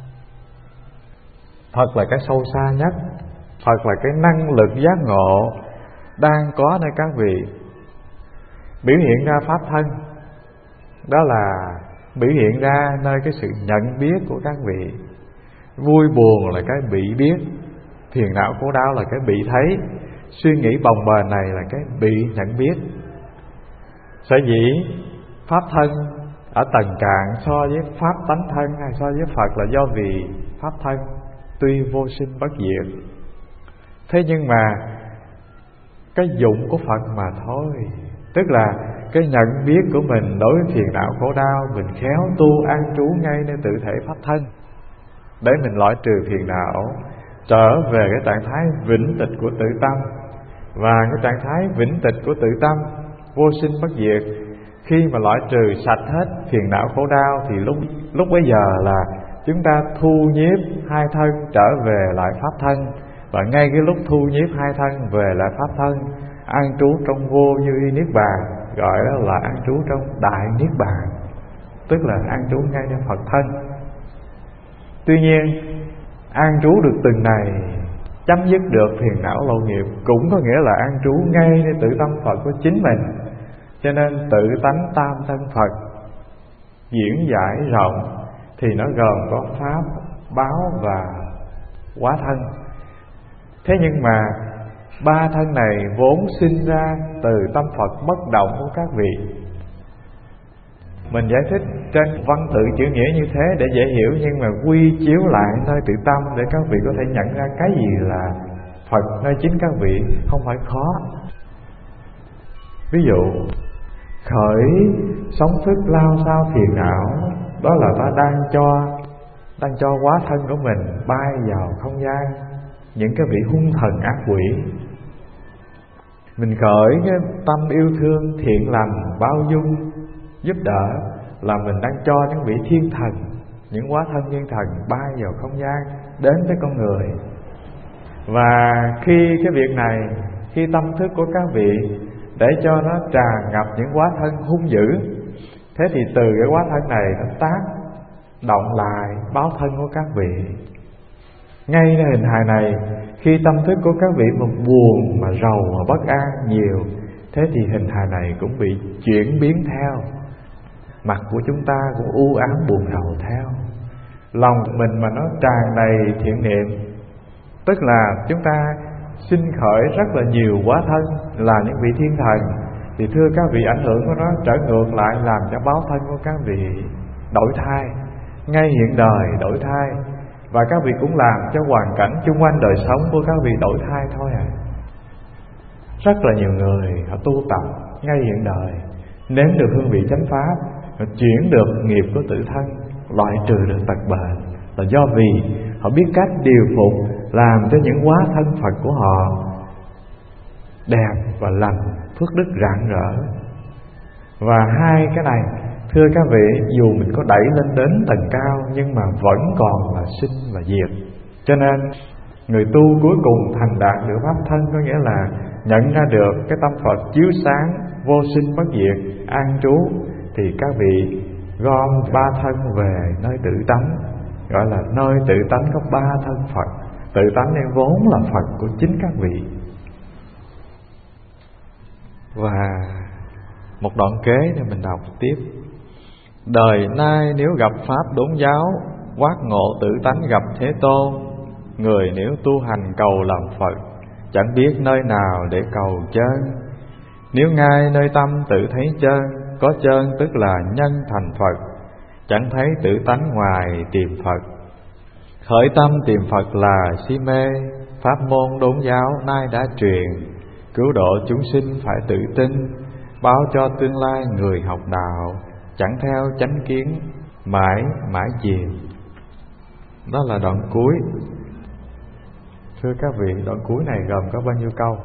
Phật là cái sâu xa nhất, Phật là cái năng lực giác ngộ đang có nơi các vị. Biểu hiện ra pháp thân, đó là biểu hiện ra nơi cái sự nhận biết của các vị. Vui buồn là cái bị biết, phiền não khổ đau là cái bị thấy, suy nghĩ bồng bềnh này là cái bị nhận biết. Sở dĩ pháp thân ở tầng cạn so với pháp tánh thân hay so với Phật là do vì pháp thân tuy vô sinh bất diệt, thế nhưng mà cái dụng của Phật mà thôi. Tức là cái nhận biết của mình đối với phiền não khổ đau, mình khéo tu an trú ngay nơi tự thể pháp thân để mình loại trừ phiền não, trở về cái trạng thái vĩnh tịch của tự tâm. Và cái trạng thái vĩnh tịch của tự tâm vô sinh bất diệt, khi mà loại trừ sạch hết phiền não khổ đau thì lúc bấy giờ là chúng ta thu nhiếp hai thân trở về lại pháp thân. Và ngay cái lúc thu nhiếp hai thân về lại pháp thân, an trú trong vô như ý niết bàn, gọi đó là an trú trong đại niết bàn, tức là an trú ngay trong Phật thân. Tuy nhiên an trú được từng này, chấm dứt được phiền não lậu nghiệp, cũng có nghĩa là an trú ngay nơi tự tâm Phật của chính mình. Cho nên tự tánh tam thân Phật diễn giải rộng thì nó gồm có pháp, báo và hóa thân. Thế nhưng mà ba thân này vốn sinh ra từ tâm Phật bất động của các vị. Mình giải thích trên văn tự chữ nghĩa như thế để dễ hiểu, nhưng mà quy chiếu lại nơi tự tâm để các vị có thể nhận ra cái gì là Phật nơi chính các vị không phải khó. Ví dụ khởi sóng thức lao sao phiền não, đó là ta đang cho hóa thân của mình bay vào không gian những cái vị hung thần ác quỷ. Mình khởi cái tâm yêu thương thiện lành bao dung giúp đỡ là mình đang cho những vị thiên thần, những hóa thân thiên thần bay vào không gian đến với con người. Và khi cái việc này, khi tâm thức của các vị để cho nó tràn ngập những hóa thân hung dữ, thế thì từ cái hóa thân này nó tác động lại báo thân của các vị. Ngayในhình hài này, khi tâm thức của các vị mà buồn, mà rầu, mà bất an nhiều, thế thì hình hài này cũng bị chuyển biến theo. Mặt của chúng ta cũng u ám buồn rầu theo. Lòng mình mà nó tràn đầy thiện niệm, tức là chúng ta sinh khởi rất là nhiều hóa thân là những vị thiên thần, thì thưa các vị, ảnh hưởng của nó trở ngược lại làm cho báo thân của các vị đổi thay, ngay hiện đời đổi thay. Và các vị cũng làm cho hoàn cảnh chung quanh đời sống của các vị đổi thay thôi à. Rất là nhiều người họ tu tập ngay hiện đời, nếm được hương vị chánh pháp, họ chuyển được nghiệp của tự thân, loại trừ được tật bệnh, là do vì họ biết cách điều phục, làm cho những hóa thân Phật của họ đẹp và lành, phước đức rạng rỡ. Và hai cái này, thưa các vị, dù mình có đẩy lên đến tầng cao nhưng mà vẫn còn là sinh và diệt. Cho nên người tu cuối cùng thành đạt được pháp thân, có nghĩa là nhận ra được cái tâm Phật chiếu sáng, vô sinh bất diệt, an trú, thì các vị gom ba thân về nơi tự tánh, gọi là nơi tự tánh có ba thân Phật. Tự tánh này vốn là Phật của chính các vị. Và một đoạn kế này mình đọc tiếp. Đời nay nếu gặp pháp đốn giáo, quát ngộ tự tánh gặp Thế Tôn, người nếu tu hành cầu làm Phật, chẳng biết nơi nào để cầu chân. Nếu ngay nơi tâm tự thấy chân, có chân tức là nhân thành Phật, chẳng thấy tự tánh ngoài tìm Phật. Khởi tâm tìm Phật là si mê, pháp môn đốn giáo nay đã truyền, cứu độ chúng sinh phải tự tin, báo cho tương lai người học đạo, chẳng theo chánh kiến mãi mãi chìm. Đó là đoạn cuối. Thưa các vị, đoạn cuối này gồm có bao nhiêu câu?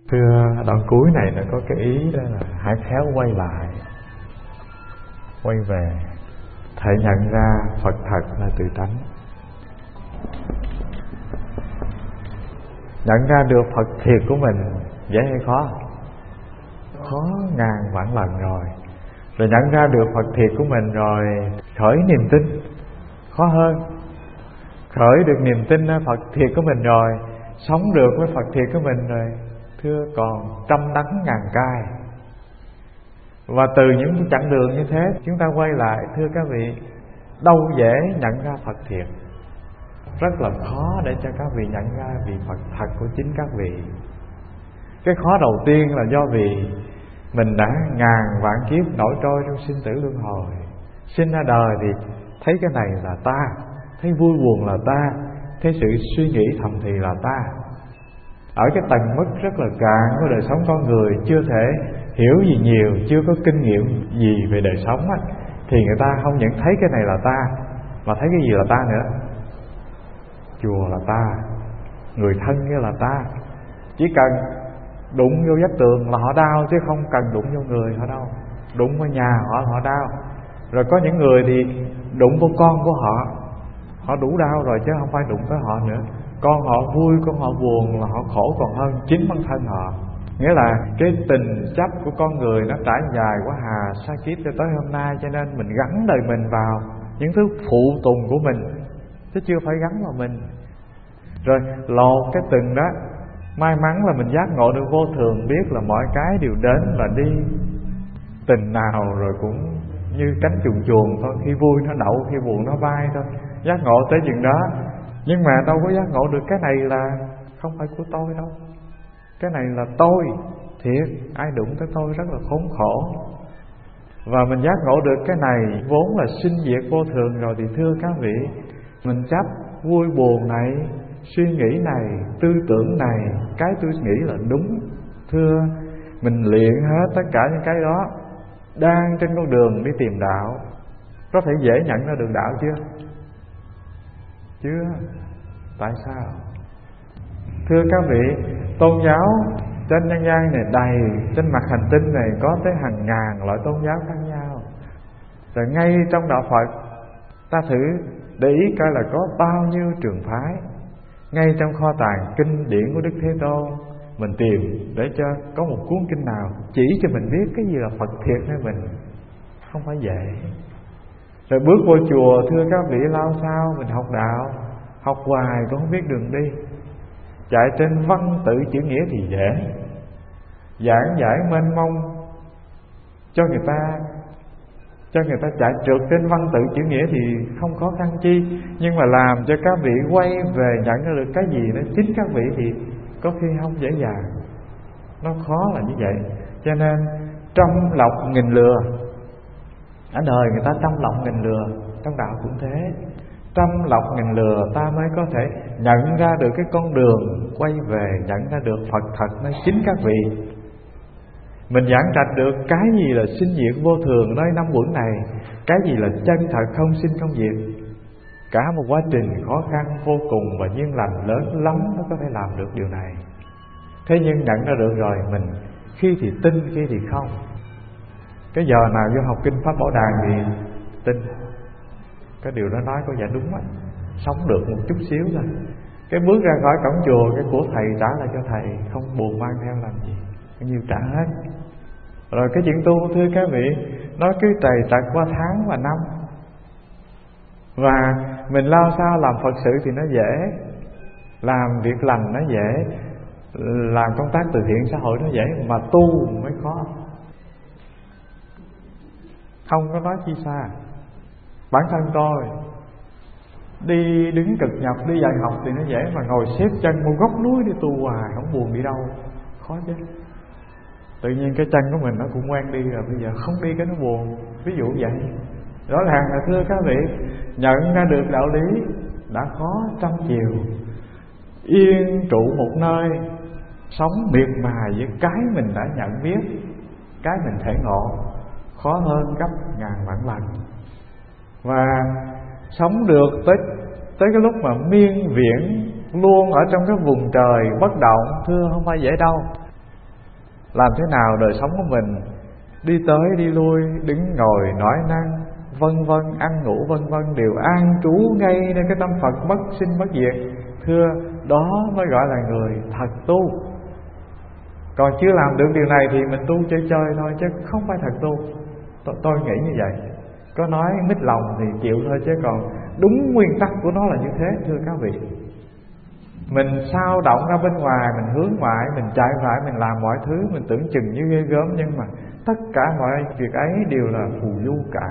Thưa, đoạn cuối này nó có cái ý đó là hãy khéo quay lại, quay về, thể nhận ra Phật thật là tự tánh. Nhận ra được Phật thiệt của mình dễ hay khó? Khó ngàn vạn lần rồi. Rồi nhận ra được Phật thiệt của mình rồi khởi niềm tin khó hơn. Khởi được niềm tin ở Phật thiệt của mình rồi, sống được với Phật thiệt của mình rồi, thưa còn trăm đắng ngàn cay. Và từ những chặng đường như thế chúng ta quay lại, thưa các vị, đâu dễ nhận ra Phật thiệt. Rất là khó để cho các vị nhận ra vị Phật thật của chính các vị. Cái khó đầu tiên là do vì mình đã ngàn vạn kiếp nổi trôi trong sinh tử luân hồi. Sinh ra đời thì thấy cái này là ta, thấy vui buồn là ta, thấy sự suy nghĩ thầm thì là ta. Ở cái tầng mức rất là cạn của đời sống con người, chưa thể hiểu gì nhiều, chưa có kinh nghiệm gì về đời sống á, thì người ta không những thấy cái này là ta, mà thấy cái gì là ta nữa. Chùa là ta, người thân kia là ta. Chỉ cần đụng vô vách tường là họ đau, chứ không cần đụng vô người họ đâu. Đụng vào nhà họ đau. Rồi có những người thì đụng vô con của họ đủ đau rồi, chứ không phải đụng tới họ nữa. Con họ vui, con họ buồn là họ khổ còn hơn chính bản thân họ. Nghĩa là cái tình chấp của con người nó trải dài quá hà sa kiếp cho tới hôm nay, cho nên mình gắn đời mình vào những thứ phụ tùng của mình, chứ chưa phải gắn vào mình. Rồi lột cái từng đó, may mắn là mình giác ngộ được vô thường, biết là mọi cái đều đến và đi, tình nào rồi cũng như cánh chuồn chuồn thôi, khi vui nó đậu, khi buồn nó bay thôi. Giác ngộ tới chừng đó. Nhưng mà đâu có giác ngộ được cái này là không phải của tôi đâu, cái này là tôi thiệt. Ai đụng tới tôi rất là khốn khổ. Và mình giác ngộ được cái này vốn là sinh diệt vô thường rồi, thì thưa các vị, mình chấp vui buồn này, suy nghĩ này, tư tưởng này, cái tôi nghĩ là đúng. Thưa, mình luyện hết tất cả những cái đó, đang trên con đường đi tìm đạo, có thể dễ nhận ra được đạo chưa? Chưa. Tại sao? Thưa các vị, tôn giáo trên nhân gian này đầy, trên mặt hành tinh này có tới hàng ngàn loại tôn giáo khác nhau. Rồi ngay trong đạo Phật, ta thử để ý coi là có bao nhiêu trường phái. Ngay trong kho tàng kinh điển của Đức Thế Tôn, mình tìm để cho có một cuốn kinh nào chỉ cho mình biết cái gì là Phật thiệt hay mình. Không phải vậy. Rồi bước vô chùa, thưa các vị, lao sao mình học đạo, học hoài cũng không biết đường đi. Chạy trên văn tự chữ nghĩa thì dễ, giảng giải mênh mông cho người ta chạy trượt trên văn tự chữ nghĩa thì không khó khăn chi. Nhưng mà làm cho các vị quay về nhận ra được cái gì đó chính các vị thì có khi không dễ dàng. Nó khó là như vậy. Cho nên trăm lọc nghìn lừa. Ở đời người ta trăm lọc nghìn lừa, trong đạo cũng thế. Trăm lọc nghìn lừa ta mới có thể nhận ra được cái con đường quay về, nhận ra được Phật thật nơi chính các vị. Mình giảng trạch được cái gì là sinh diệt vô thường nơi năm uẩn này, cái gì là chân thật không sinh không diệt. Cả một quá trình khó khăn vô cùng và duyên lành lớn lắm mới có thể làm được điều này. Thế nhưng nhận ra được rồi, mình khi thì tin, khi thì không. Cái giờ nào vô học kinh Pháp Bảo Đàn thì tin. Cái điều đó nói có vẻ đúng á, sống được một chút xíu thôi. Cái bước ra khỏi cổng chùa, cái của thầy trả lại cho thầy, không buồn mang theo làm gì, bao nhiêu trả hết. Rồi cái chuyện tu, thưa các vị, nó cứ trầy trật qua tháng và năm. Và mình lao sao làm Phật sự thì nó dễ, làm việc lành nó dễ, làm công tác từ thiện xã hội nó dễ, mà tu mới khó. Không có nói chi xa. Bản thân tôi đi đứng cực nhọc, đi dạy học thì nó dễ, mà ngồi xếp chân một góc núi đi tu hoài không buồn đi đâu, khó chứ. Tự nhiên cái chân của mình nó cũng quen đi rồi, bây giờ không đi cái nó buồn. Ví dụ vậy. Rõ ràng là thưa các vị, nhận ra được đạo lý đã khó trăm chiều. Yên trụ một nơi, sống miệt mài với cái mình đã nhận biết, cái mình thể ngộ, khó hơn gấp ngàn vạn lần. Và sống được tới cái lúc mà miên viễn luôn ở trong cái vùng trời bất động, thưa không phải dễ đâu. làm thế nào đời sống của mình đi tới đi lui, đứng ngồi nói năng, vân vân, ăn ngủ vân vân đều an trú ngay nơi cái tâm Phật bất sinh bất diệt. Thưa, đó mới gọi là người thật tu. Còn chưa làm được điều này thì mình tu chơi chơi thôi, chứ không phải thật tu. Tôi nghĩ như vậy. Có nói mít lòng thì chịu thôi, chứ còn đúng nguyên tắc của nó là như thế, thưa các vị. Mình sao động ra bên ngoài, mình hướng ngoại, mình chạy lại, mình làm mọi thứ mình tưởng chừng như ghê gớm, nhưng mà tất cả mọi việc ấy đều là phù du cả.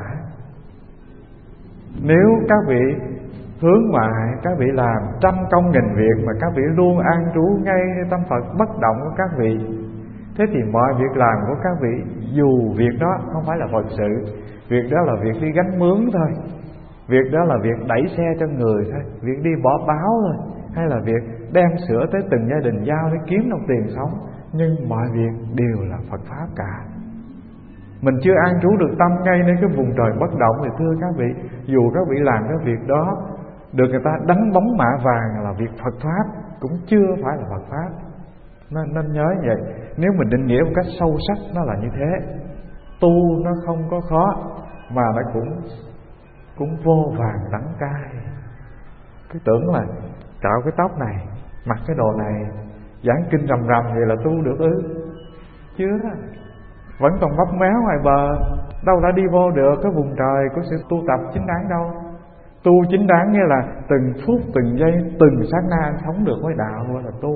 Nếu các vị hướng ngoại, các vị làm trăm công nghìn việc, mà các vị luôn an trú ngay tâm Phật bất động của các vị, thế thì mọi việc làm của các vị, dù việc đó không phải là Phật sự, việc đó là việc đi gánh mướn thôi, việc đó là việc đẩy xe cho người thôi, việc đi bỏ báo thôi, hay là việc đem sữa tới từng gia đình giao để kiếm đồng tiền sống, nhưng mọi việc đều là Phật Pháp cả. Mình chưa an trú được tâm ngay nơi cái vùng trời bất động thì thưa các vị, dù các vị làm cái việc đó được người ta đánh bóng mạ vàng là việc Phật Pháp, cũng chưa phải là Phật Pháp. Nên nhớ như vậy. Nếu mình định nghĩa một cách sâu sắc, nó là như thế. Tu nó không có khó, mà nó cũng vô vàn đắng cay. Cứ tưởng là cạo cái tóc này, mặc cái đồ này, giảng kinh rầm rầm vậy là tu được ư? Chưa, vẫn còn bắp méo ngoài bờ, đâu đã đi vô được cái vùng trời của sự tu tập chính đáng đâu. Tu chính đáng nghĩa là từng phút, từng giây, từng sát na anh sống được với đạo gọi là tu.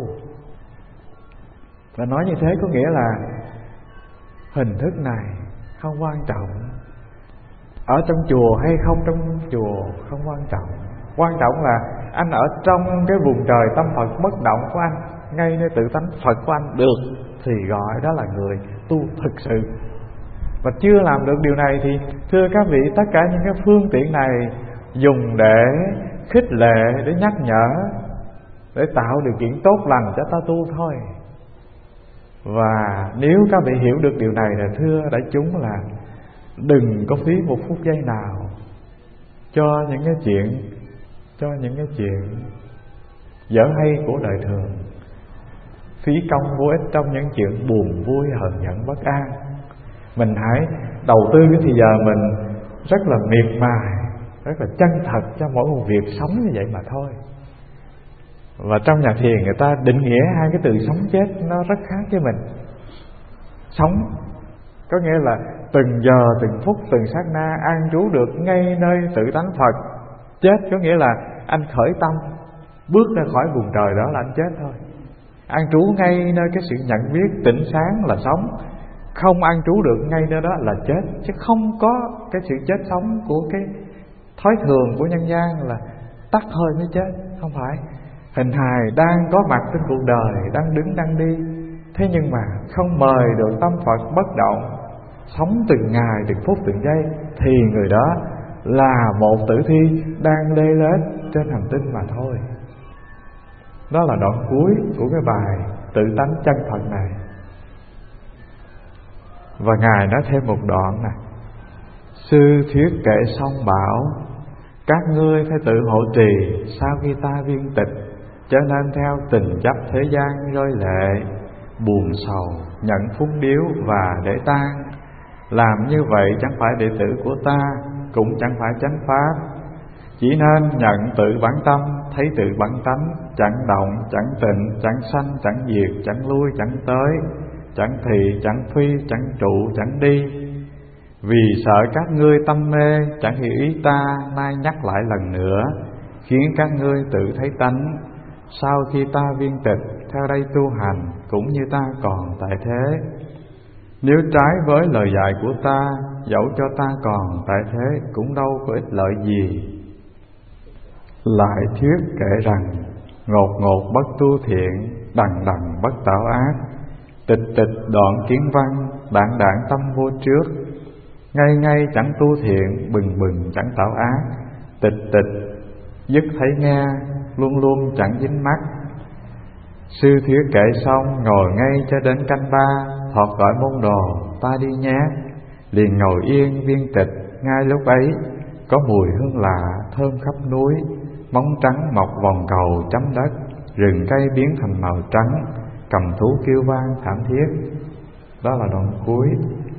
Và nói như thế có nghĩa là hình thức này không quan trọng, ở trong chùa hay không trong chùa không quan trọng. Quan trọng là anh ở trong cái vùng trời tâm Phật bất động của anh, ngay nơi tự tánh Phật của anh được, thì gọi đó là người tu thực sự. Và chưa làm được điều này thì thưa các vị, tất cả những cái phương tiện này dùng để khích lệ, để nhắc nhở, để tạo điều kiện tốt lành cho ta tu thôi. Và nếu các vị hiểu được điều này là thưa đại chúng là đừng có phí một phút giây nào cho những cái chuyện dở hay của đời thường, phí công vô ích trong những chuyện buồn vui, hờn giận, bất an. Mình hãy đầu tư cái thời giờ mình rất là miệt mài, rất là chân thật cho mỗi một việc sống như vậy mà thôi. Và trong nhà thiền người ta định nghĩa hai cái từ sống chết nó rất khác với mình. Sống có nghĩa là từng giờ, từng phút, từng sát na an trú được ngay nơi tự tánh Phật. Chết có nghĩa là anh khởi tâm bước ra khỏi vùng trời đó là anh chết thôi. An trú ngay nơi cái sự nhận biết tỉnh sáng là sống. Không an trú được ngay nơi đó là chết. Chứ không có cái sự chết sống của cái thói thường của nhân gian là tắt hơi mới chết. Không phải. Hình hài đang có mặt trên cuộc đời, đang đứng đang đi, thế nhưng mà không mời được tâm Phật bất động, sống từng ngày, từng phút, từng giây, thì người đó là một tử thi đang lê lết trên hành tinh mà thôi. Đó là đoạn cuối của cái bài tự tánh chân Phật này. Và Ngài nói thêm một đoạn này: sư thuyết kệ xong bảo, các ngươi phải tự hộ trì sau khi ta viên tịch, cho nên theo tình chấp thế gian rơi lệ, buồn sầu, nhận phúng điếu và để tan. Làm như vậy chẳng phải đệ tử của ta, cũng chẳng phải chánh pháp. Chỉ nên nhận tự bản tâm, thấy tự bản tánh, chẳng động, chẳng tịnh, chẳng sanh, chẳng diệt, chẳng lui, chẳng tới, chẳng thị, chẳng phi, chẳng trụ, chẳng đi. Vì sợ các ngươi tâm mê, chẳng hiểu ý ta, nay nhắc lại lần nữa, khiến các ngươi tự thấy tánh. Sau khi ta viên tịch, theo đây tu hành, cũng như ta còn tại thế. Nếu trái với lời dạy của ta, dẫu cho ta còn tại thế, cũng đâu có ích lợi gì. Lại thuyết kể rằng, ngột ngột bất tu thiện, đằng đằng bất tạo ác, tịch tịch đoạn kiến văn, đảng đảng tâm vô trước. Ngay ngay chẳng tu thiện, bừng bừng chẳng tạo ác, tịch tịch dứt thấy nghe, luôn luôn chẳng dính mắt. Sư thuyết kệ xong, ngồi ngay cho đến canh ba, thọt gọi môn đồ, ta đi nhé. Liền ngồi yên viên tịch, ngay lúc ấy có mùi hương lạ thơm khắp núi, bóng trắng mọc vòng cầu chấm đất, rừng cây biến thành màu trắng, cầm thú kêu vang thảm thiết. Đó là đoạn cuối.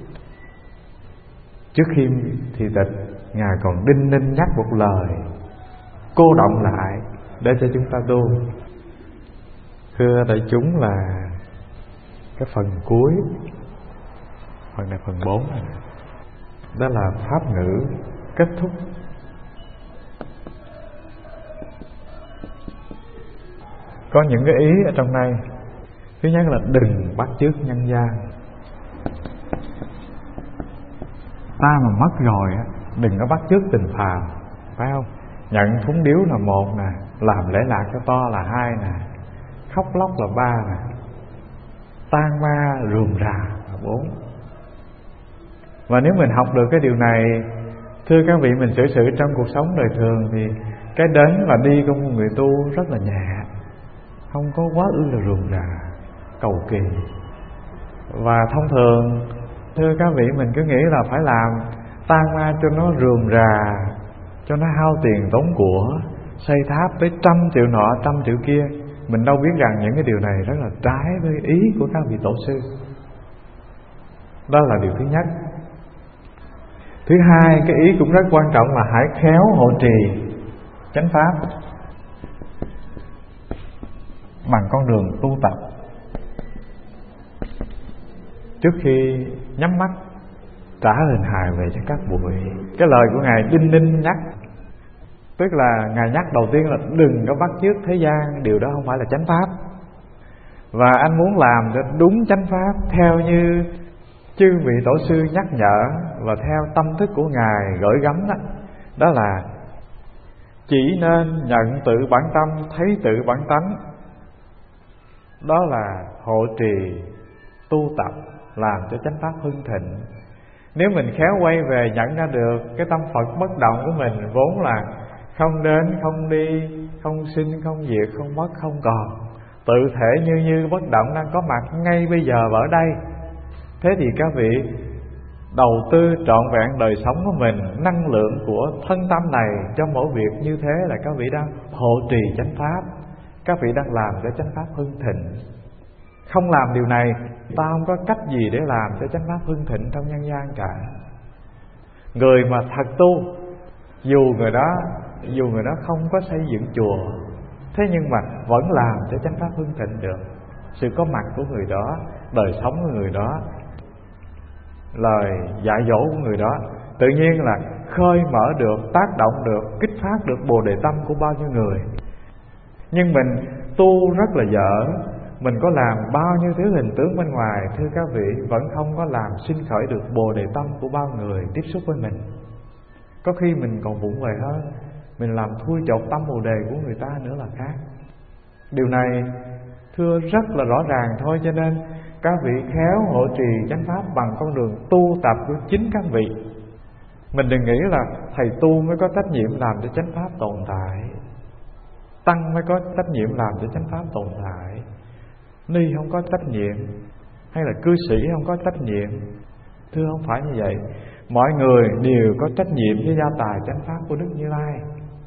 Trước khi thị tịch, Ngài còn đinh ninh nhắc một lời cô động lại để cho chúng ta tu. Thưa đại chúng, là cái phần cuối, phần này phần 4 này, đó là pháp ngữ kết thúc. Có những cái ý ở trong đây. Thứ nhất là đừng bắt chước nhân gian. Ta mà mất rồi á, đừng có bắt chước tình phàm, phải không? Nhận phúng điếu là một nè, làm lễ lạc cho to là hai nè, khóc lóc là ba nè, tan ma rườm rà là 4. Và nếu mình học được cái điều này, thưa các vị, mình xử sự trong cuộc sống đời thường thì cái đến và đi của một người tu rất là nhẹ, không có quá ư là rườm rà, cầu kỳ. Và thông thường, thưa các vị, mình cứ nghĩ là phải làm tan ma cho nó rườm rà, cho nó hao tiền tốn của, xây tháp tới 100 triệu nọ 100 triệu kia. Mình đâu biết rằng những cái điều này rất là trái với ý của các vị tổ sư. Đó là điều thứ nhất. Thứ hai, cái ý cũng rất quan trọng là hãy khéo hộ trì chánh pháp bằng con đường tu tập. Trước khi nhắm mắt trả hình hài về cho các bụi. Cái lời của Ngài đinh ninh nhắc, tức là Ngài nhắc đầu tiên là đừng có bắt chước thế gian, điều đó không phải là chánh pháp. Và anh muốn làm cho đúng chánh pháp theo như chư vị tổ sư nhắc nhở và theo tâm thức của Ngài gửi gắm đó, đó là chỉ nên nhận tự bản tâm, thấy tự bản tánh. Đó là hộ trì tu tập, làm cho chánh pháp hưng thịnh. Nếu mình khéo quay về nhận ra được cái tâm Phật bất động của mình vốn là không đến, không đi, không sinh, không diệt, không mất, không còn, tự thể như bất động đang có mặt ngay bây giờ và ở đây. Thế thì các vị đầu tư trọn vẹn đời sống của mình, năng lượng của thân tâm này cho mỗi việc như thế là các vị đang hộ trì chánh pháp, các vị đang làm cho chánh pháp hưng thịnh. Không làm điều này, ta không có cách gì để làm cho chánh pháp hưng thịnh trong nhân gian cả. Người mà thật tu, dù người đó không có xây dựng chùa, thế nhưng mà vẫn làm cho chánh pháp hưng thịnh được. Sự có mặt của người đó, đời sống của người đó, lời dạy dỗ của người đó tự nhiên là khơi mở được, tác động được, kích phát được bồ đề tâm của bao nhiêu người. Nhưng mình tu rất là dở, mình có làm bao nhiêu thứ hình tướng bên ngoài, thưa các vị, vẫn không có làm sinh khởi được bồ đề tâm của bao người tiếp xúc với mình. Có khi mình còn vụng về hơn, mình làm thui chột tâm bồ đề của người ta nữa là khác. Điều này thưa rất là rõ ràng thôi. Cho nên các vị khéo hộ trì chánh pháp bằng con đường tu tập của chính các vị. Mình đừng nghĩ là thầy tu mới có trách nhiệm làm cho chánh pháp tồn tại, tăng mới có trách nhiệm làm cho chánh pháp tồn tại, ni không có trách nhiệm, hay là cư sĩ không có trách nhiệm. Thưa không phải như vậy. Mọi người đều có trách nhiệm với gia tài chánh pháp của Đức Như Lai.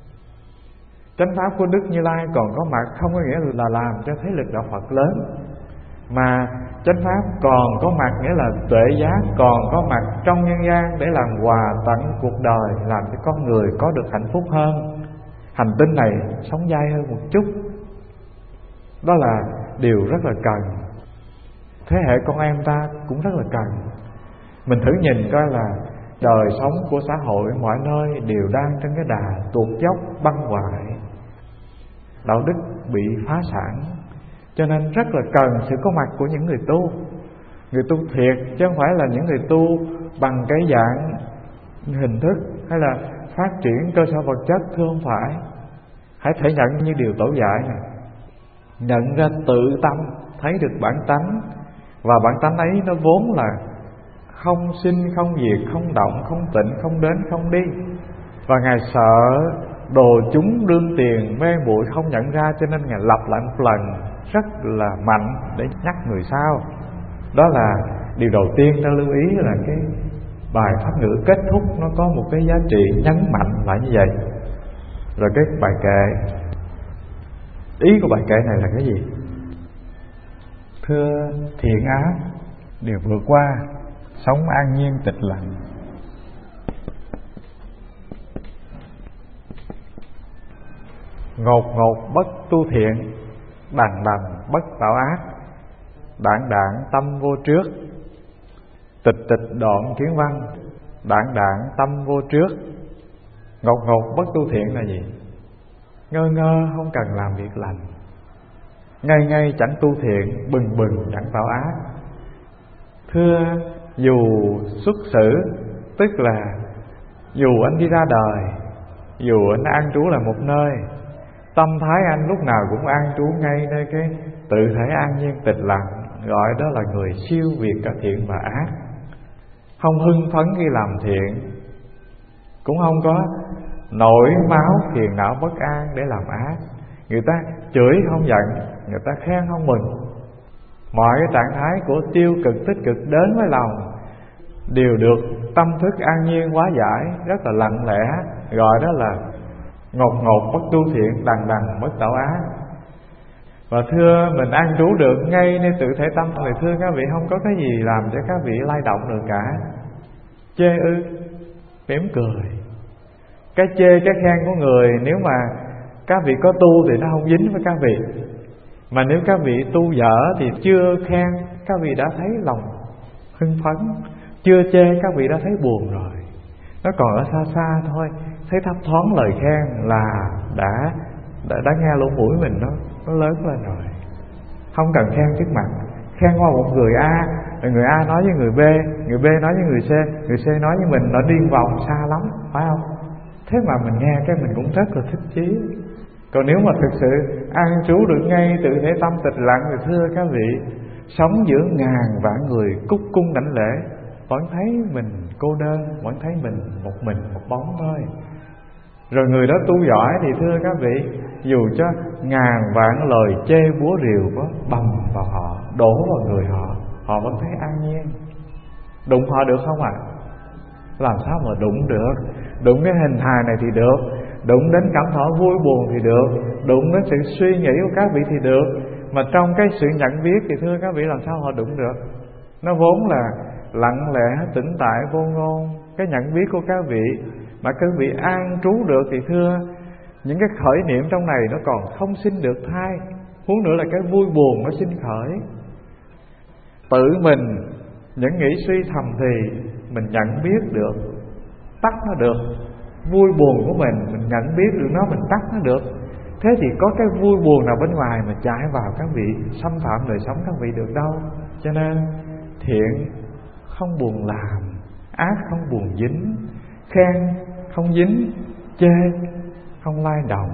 Chánh pháp của Đức Như Lai còn có mặt không có nghĩa là làm cho thế lực đạo Phật lớn, mà chánh pháp còn có mặt nghĩa là tuệ giác còn có mặt trong nhân gian để làm quà tặng cuộc đời, làm cho con người có được hạnh phúc hơn, hành tinh này sống dai hơn một chút. Đó là điều rất là cần. Thế hệ con em ta cũng rất là cần. Mình thử nhìn coi là đời sống của xã hội mọi nơi đều đang trên cái đà tuột dốc băng hoại, đạo đức bị phá sản. Cho nên rất là cần sự có mặt của những người tu, người tu thiệt, chứ không phải là những người tu bằng cái dạng hình thức hay là phát triển cơ sở vật chất. Thưa không phải. Hãy thể nhận như điều tổ dạy này, nhận ra tự tâm, thấy được bản tánh. Và bản tánh ấy nó vốn là không sinh, không diệt, không động, không tịnh, không đến, không đi. Và Ngài sợ đồ chúng đương tiền mê muội không nhận ra, cho nên Ngài lặp lại một lần rất là mạnh để nhắc người sau. Đó là điều đầu tiên ta lưu ý, là cái bài pháp ngữ kết thúc nó có một cái giá trị nhấn mạnh lại như vậy. Rồi cái bài kệ, ý của bài kệ này là cái gì? Thưa thiện ác đều vượt qua, sống an nhiên tịch lặng. Ngột ngột bất tu thiện, đằng đằng bất tạo ác. Đảng đảng tâm vô trước, tịch tịch đoạn kiến văn. Đảng đảng tâm vô trước. Ngột ngột bất tu thiện là gì? Ngơ ngơ không cần làm việc lành, ngay ngay chẳng tu thiện, bừng bừng chẳng tạo ác. Thưa, dù xuất xử, tức là dù anh đi ra đời, dù anh an trú là một nơi, tâm thái anh lúc nào cũng an trú ngay nơi cái tự thể an nhiên tịch lặng, gọi đó là người siêu việt cả thiện và ác. Không hưng phấn khi làm thiện, cũng không có nổi máu phiền não bất an để làm ác. Người ta chửi không giận, người ta khen không mừng. Mọi cái trạng thái của tiêu cực tích cực đến với lòng đều được tâm thức an nhiên hóa giải, rất là lặng lẽ, gọi đó là ngột ngột bất tu thiện, đằng đằng bất tạo ác. Và thưa, mình an trú được ngay nơi tự thể tâm thì thưa các vị, không có cái gì làm cho các vị lay động được cả. Chê ư, mỉm cười. Cái chê cái khen của người, nếu mà các vị có tu thì nó không dính với các vị. Mà nếu các vị tu dở thì chưa khen các vị đã thấy lòng hưng phấn, chưa chê các vị đã thấy buồn rồi. Nó còn ở xa xa thôi, thấy thấp thoáng lời khen là đã nghe lỗ mũi mình nó lớn lên rồi. Không cần khen trước mặt, khen qua một người A, rồi người A nói với người B, người B nói với người C, người C nói với mình, nó điên vòng xa lắm, phải không? Thế mà mình nghe cái mình cũng rất là thích chí. Còn nếu mà thực sự an trú được ngay tự thể tâm tịch lặng thì thưa các vị, sống giữa ngàn vạn người cúc cung đảnh lễ, vẫn thấy mình cô đơn, vẫn thấy mình một bóng thôi. Rồi người đó tu giỏi thì thưa các vị, dù cho ngàn vạn lời chê búa rìu có bầm vào họ, đổ vào người họ, họ vẫn thấy an nhiên. Đụng họ được không ạ? Làm sao mà đụng được? Đụng cái hình hài này thì được, đụng đến cảm thọ vui buồn thì được, đụng đến sự suy nghĩ của các vị thì được. Mà trong cái sự nhận biết thì thưa các vị, làm sao họ đụng được? Nó vốn là lặng lẽ, tĩnh tại, vô ngôn. Cái nhận biết của các vị mà các vị an trú được thì thưa, những cái khởi niệm trong này nó còn không sinh được thai, huống nữa là cái vui buồn nó sinh khởi. Tự mình những nghĩ suy thầm thì mình nhận biết được, tắt nó được. Vui buồn của mình nhận biết được nó, mình tắt nó được. Thế thì có cái vui buồn nào bên ngoài mà chạy vào các vị, xâm phạm đời sống các vị được đâu. Cho nên thiện không buồn làm, ác không buồn dính, khen không dính, chê không lay động,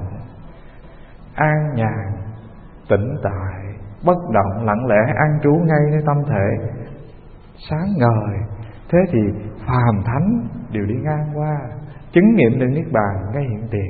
an nhàn tĩnh tại, bất động lặng lẽ an trú ngay nơi tâm thể sáng ngời. Thế thì phàm thánh đều đi ngang qua, chứng nghiệm được niết bàn ngay hiện tiền.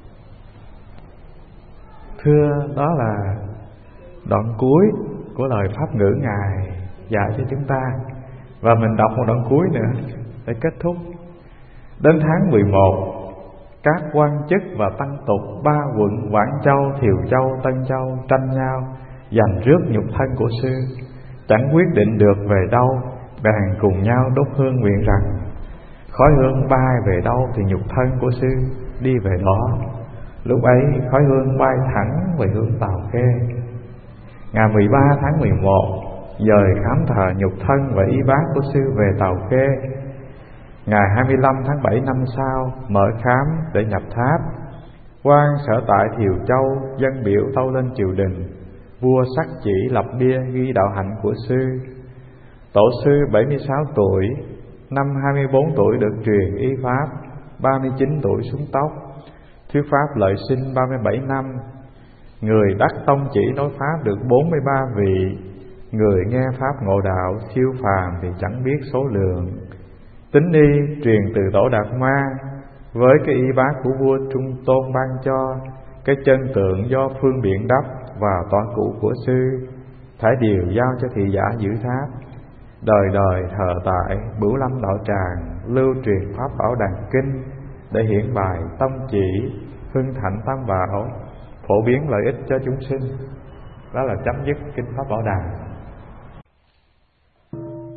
Thưa, đó là đoạn cuối của lời pháp ngữ Ngài dạy cho chúng ta. Và mình đọc một đoạn cuối nữa để kết thúc. Đến tháng 11, các quan chức và tăng tục ba quận Quảng Châu, Thiều Châu, Tân Châu tranh nhau giành rước nhục thân của sư. Chẳng quyết định được về đâu, bèn cùng nhau đốt hương nguyện rằng khói hương bay về đâu thì nhục thân của sư đi về đó. Lúc ấy khói hương bay thẳng về hướng Tàu Khê. Ngày 13 tháng 11, dời khám thờ nhục thân và y bát của sư về Tàu Khê. Ngày 25 tháng 7 năm sau, mở khám để nhập tháp. Quan sở tại Thiều Châu dân biểu tâu lên triều đình. Vua sắc chỉ lập bia ghi đạo hạnh của sư. Tổ sư 76 tuổi, năm 24 tuổi được truyền y pháp, 39 tuổi xuống tóc. Thuyết pháp lợi sinh 37 năm. Người đắc tông chỉ nói pháp được 43 vị. Người nghe pháp ngộ đạo siêu phàm thì chẳng biết số lượng. Tính y truyền từ tổ Đạt Ma, với cái y bát của vua Trung Tôn ban cho. Cái chân tượng do phương biện đắp và tọa cụ của sư, thải điều giao cho thị giả giữ tháp. Đời đời thờ tại Bửu Lâm Đạo Tràng, lưu truyền pháp bảo đàn kinh để hiển bài tâm chỉ, hưng thạnh tam bảo, phổ biến lợi ích cho chúng sinh. Đó là chấm dứt kinh pháp bảo đàn.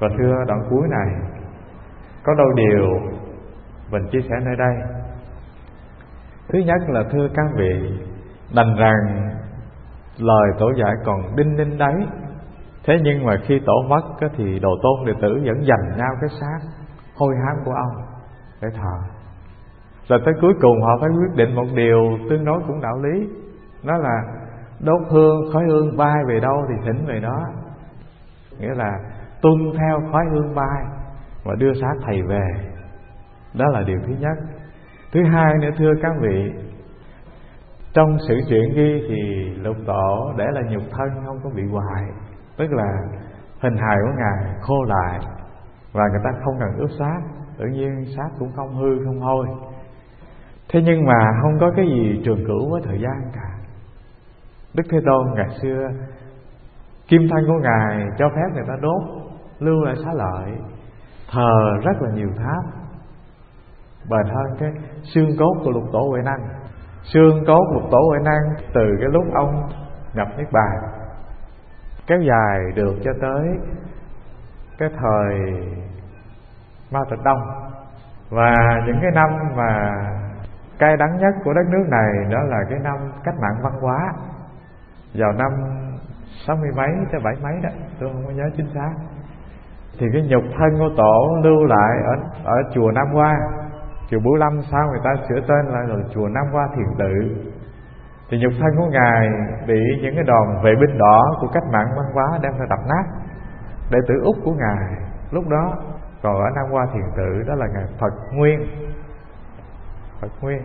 Và thưa đoạn cuối này, có đôi điều mình chia sẻ nơi đây. Thứ nhất là thưa các vị, đành rằng lời tổ dạy còn đinh ninh đấy. Thế nhưng mà khi tổ mất thì đồ tôn đệ tử vẫn dành nhau cái xác hôi hám của ông để thờ. Rồi tới cuối cùng họ phải quyết định một điều tương đối cũng đạo lý. Đó là đốt hương, khói hương bay về đâu thì thỉnh về đó. Nghĩa là tuân theo khói hương bay và đưa xác thầy về. Đó là điều thứ nhất. Thứ hai nữa thưa các vị, trong sử truyện ghi thì Lục Tổ để là nhục thân không có bị hoại, tức là hình hài của Ngài khô lại và người ta không cần ướp xác, tự nhiên xác cũng không hư không hôi. Thế nhưng mà không có cái gì trường cửu với thời gian cả. Đức Thế Tôn ngày xưa kim thân của Ngài cho phép người ta đốt, lưu lại xá lợi, thờ rất là nhiều tháp, bền hơn cái xương cốt của Lục Tổ Huệ Năng. Xương cốt Lục Tổ Huệ Năng từ cái lúc ông nhập Niết Bàn kéo dài được cho tới cái thời Mao Trạch Đông. Và những cái năm mà cay đắng nhất của đất nước này đó là cái năm cách mạng văn hóa, vào năm 60 mấy tới 70 mấy đó, tôi không có nhớ chính xác. Thì cái nhục thân của Tổ lưu lại ở chùa Nam Hoa, chùa Bửu Lâm sau người ta sửa tên lại là chùa Nam Hoa Thiền Tự. Thì nhục thân của Ngài bị những cái đoàn vệ binh đỏ của cách mạng văn hóa đem ra đập nát. Đệ tử út của Ngài lúc đó còn ở Nam Hoa Thiền Tự, đó là Ngài Phật Nguyên. Phật Nguyên,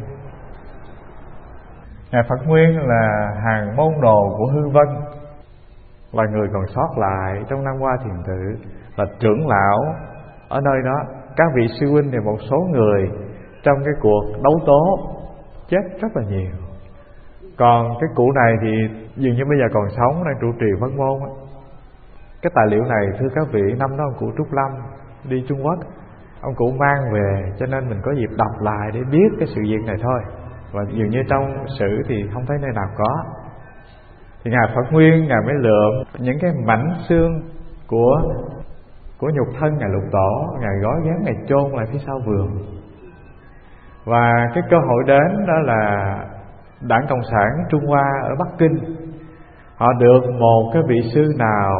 Ngài Phật Nguyên là hàng môn đồ của Hư Vân, là người còn sót lại trong Nam Hoa Thiền Tự, là trưởng lão ở nơi đó. Các vị sư huynh thì một số người trong cái cuộc đấu tố chết rất là nhiều. Còn cái cụ này thì dường như bây giờ còn sống, đang trụ trì Vân Môn. Cái tài liệu này thưa các vị, năm đó ông cụ Trúc Lâm đi Trung Quốc, ông cụ mang về, cho nên mình có dịp đọc lại để biết cái sự việc này thôi. Và dường như trong sử thì không thấy nơi nào có. Thì Ngài Phật Nguyên, Ngài mới lượm những cái mảnh xương của nhục thân Ngài Lục Tổ, Ngài gói ghém, Ngài chôn lại phía sau vườn. Và cái cơ hội đến đó là Đảng Cộng sản Trung Hoa ở Bắc Kinh, họ được một cái vị sư nào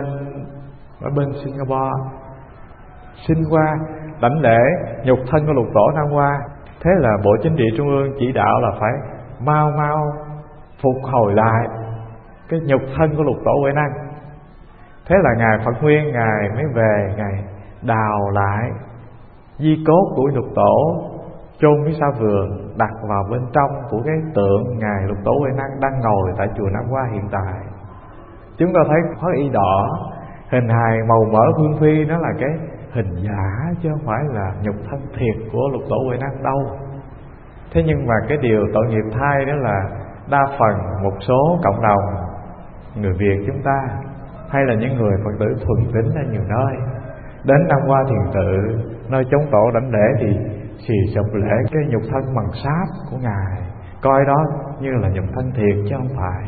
ở bên Singapore xin qua đảnh lễ nhục thân của Lục Tổ Nam Hoa. Thế là Bộ Chính trị Trung ương chỉ đạo là phải mau phục hồi lại cái nhục thân của Lục Tổ Huệ Năng. Thế là Ngài Phật Nguyên, Ngài mới về, Ngài đào lại di cốt của Lục Tổ, chôn phía sau vườn, đặt vào bên trong của cái tượng Ngài Lục Tổ Huệ Năng đang ngồi tại chùa Nam Hoa hiện tại. Chúng ta thấy khói y đỏ, hình hài màu mỡ phương phi, nó là cái hình giả chứ không phải là nhục thân thiệt của Lục Tổ Huệ Năng đâu. Thế nhưng mà cái điều tội nghiệp thay đó là đa phần một số cộng đồng người Việt chúng ta, hay là những người Phật tử thuần tín ở nhiều nơi, đến Nam Hoa Thiền Tự, nơi chống Tổ đảnh lễ thì xì sụp lễ cái nhục thân bằng sáp của Ngài, coi đó như là nhục thân thiệt chứ không phải.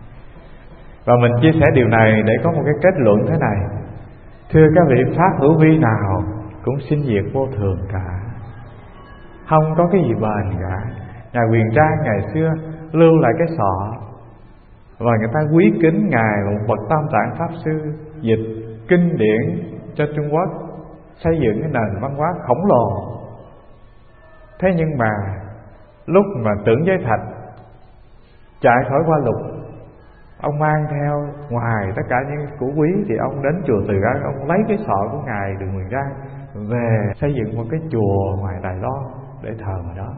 Và mình chia sẻ điều này để có một cái kết luận thế này. Thưa các vị, pháp hữu vi nào cũng sinh diệt vô thường cả, không có cái gì bền cả. Ngài Huyền Trang ngày xưa lưu lại cái sọ, và người ta quý kính Ngài là một bậc Tam Tạng Pháp Sư, dịch kinh điển cho Trung Quốc, xây dựng cái nền văn hóa khổng lồ. Thế nhưng mà lúc mà Tưởng Giới Thạch chạy khỏi Hoa Lục, ông mang theo ngoài tất cả những củ quý, thì ông đến chùa Từ Ân, ông lấy cái sọ của Ngài Đường Huyền Trang về xây dựng một cái chùa ngoài Đài Loan để thờ ở đó.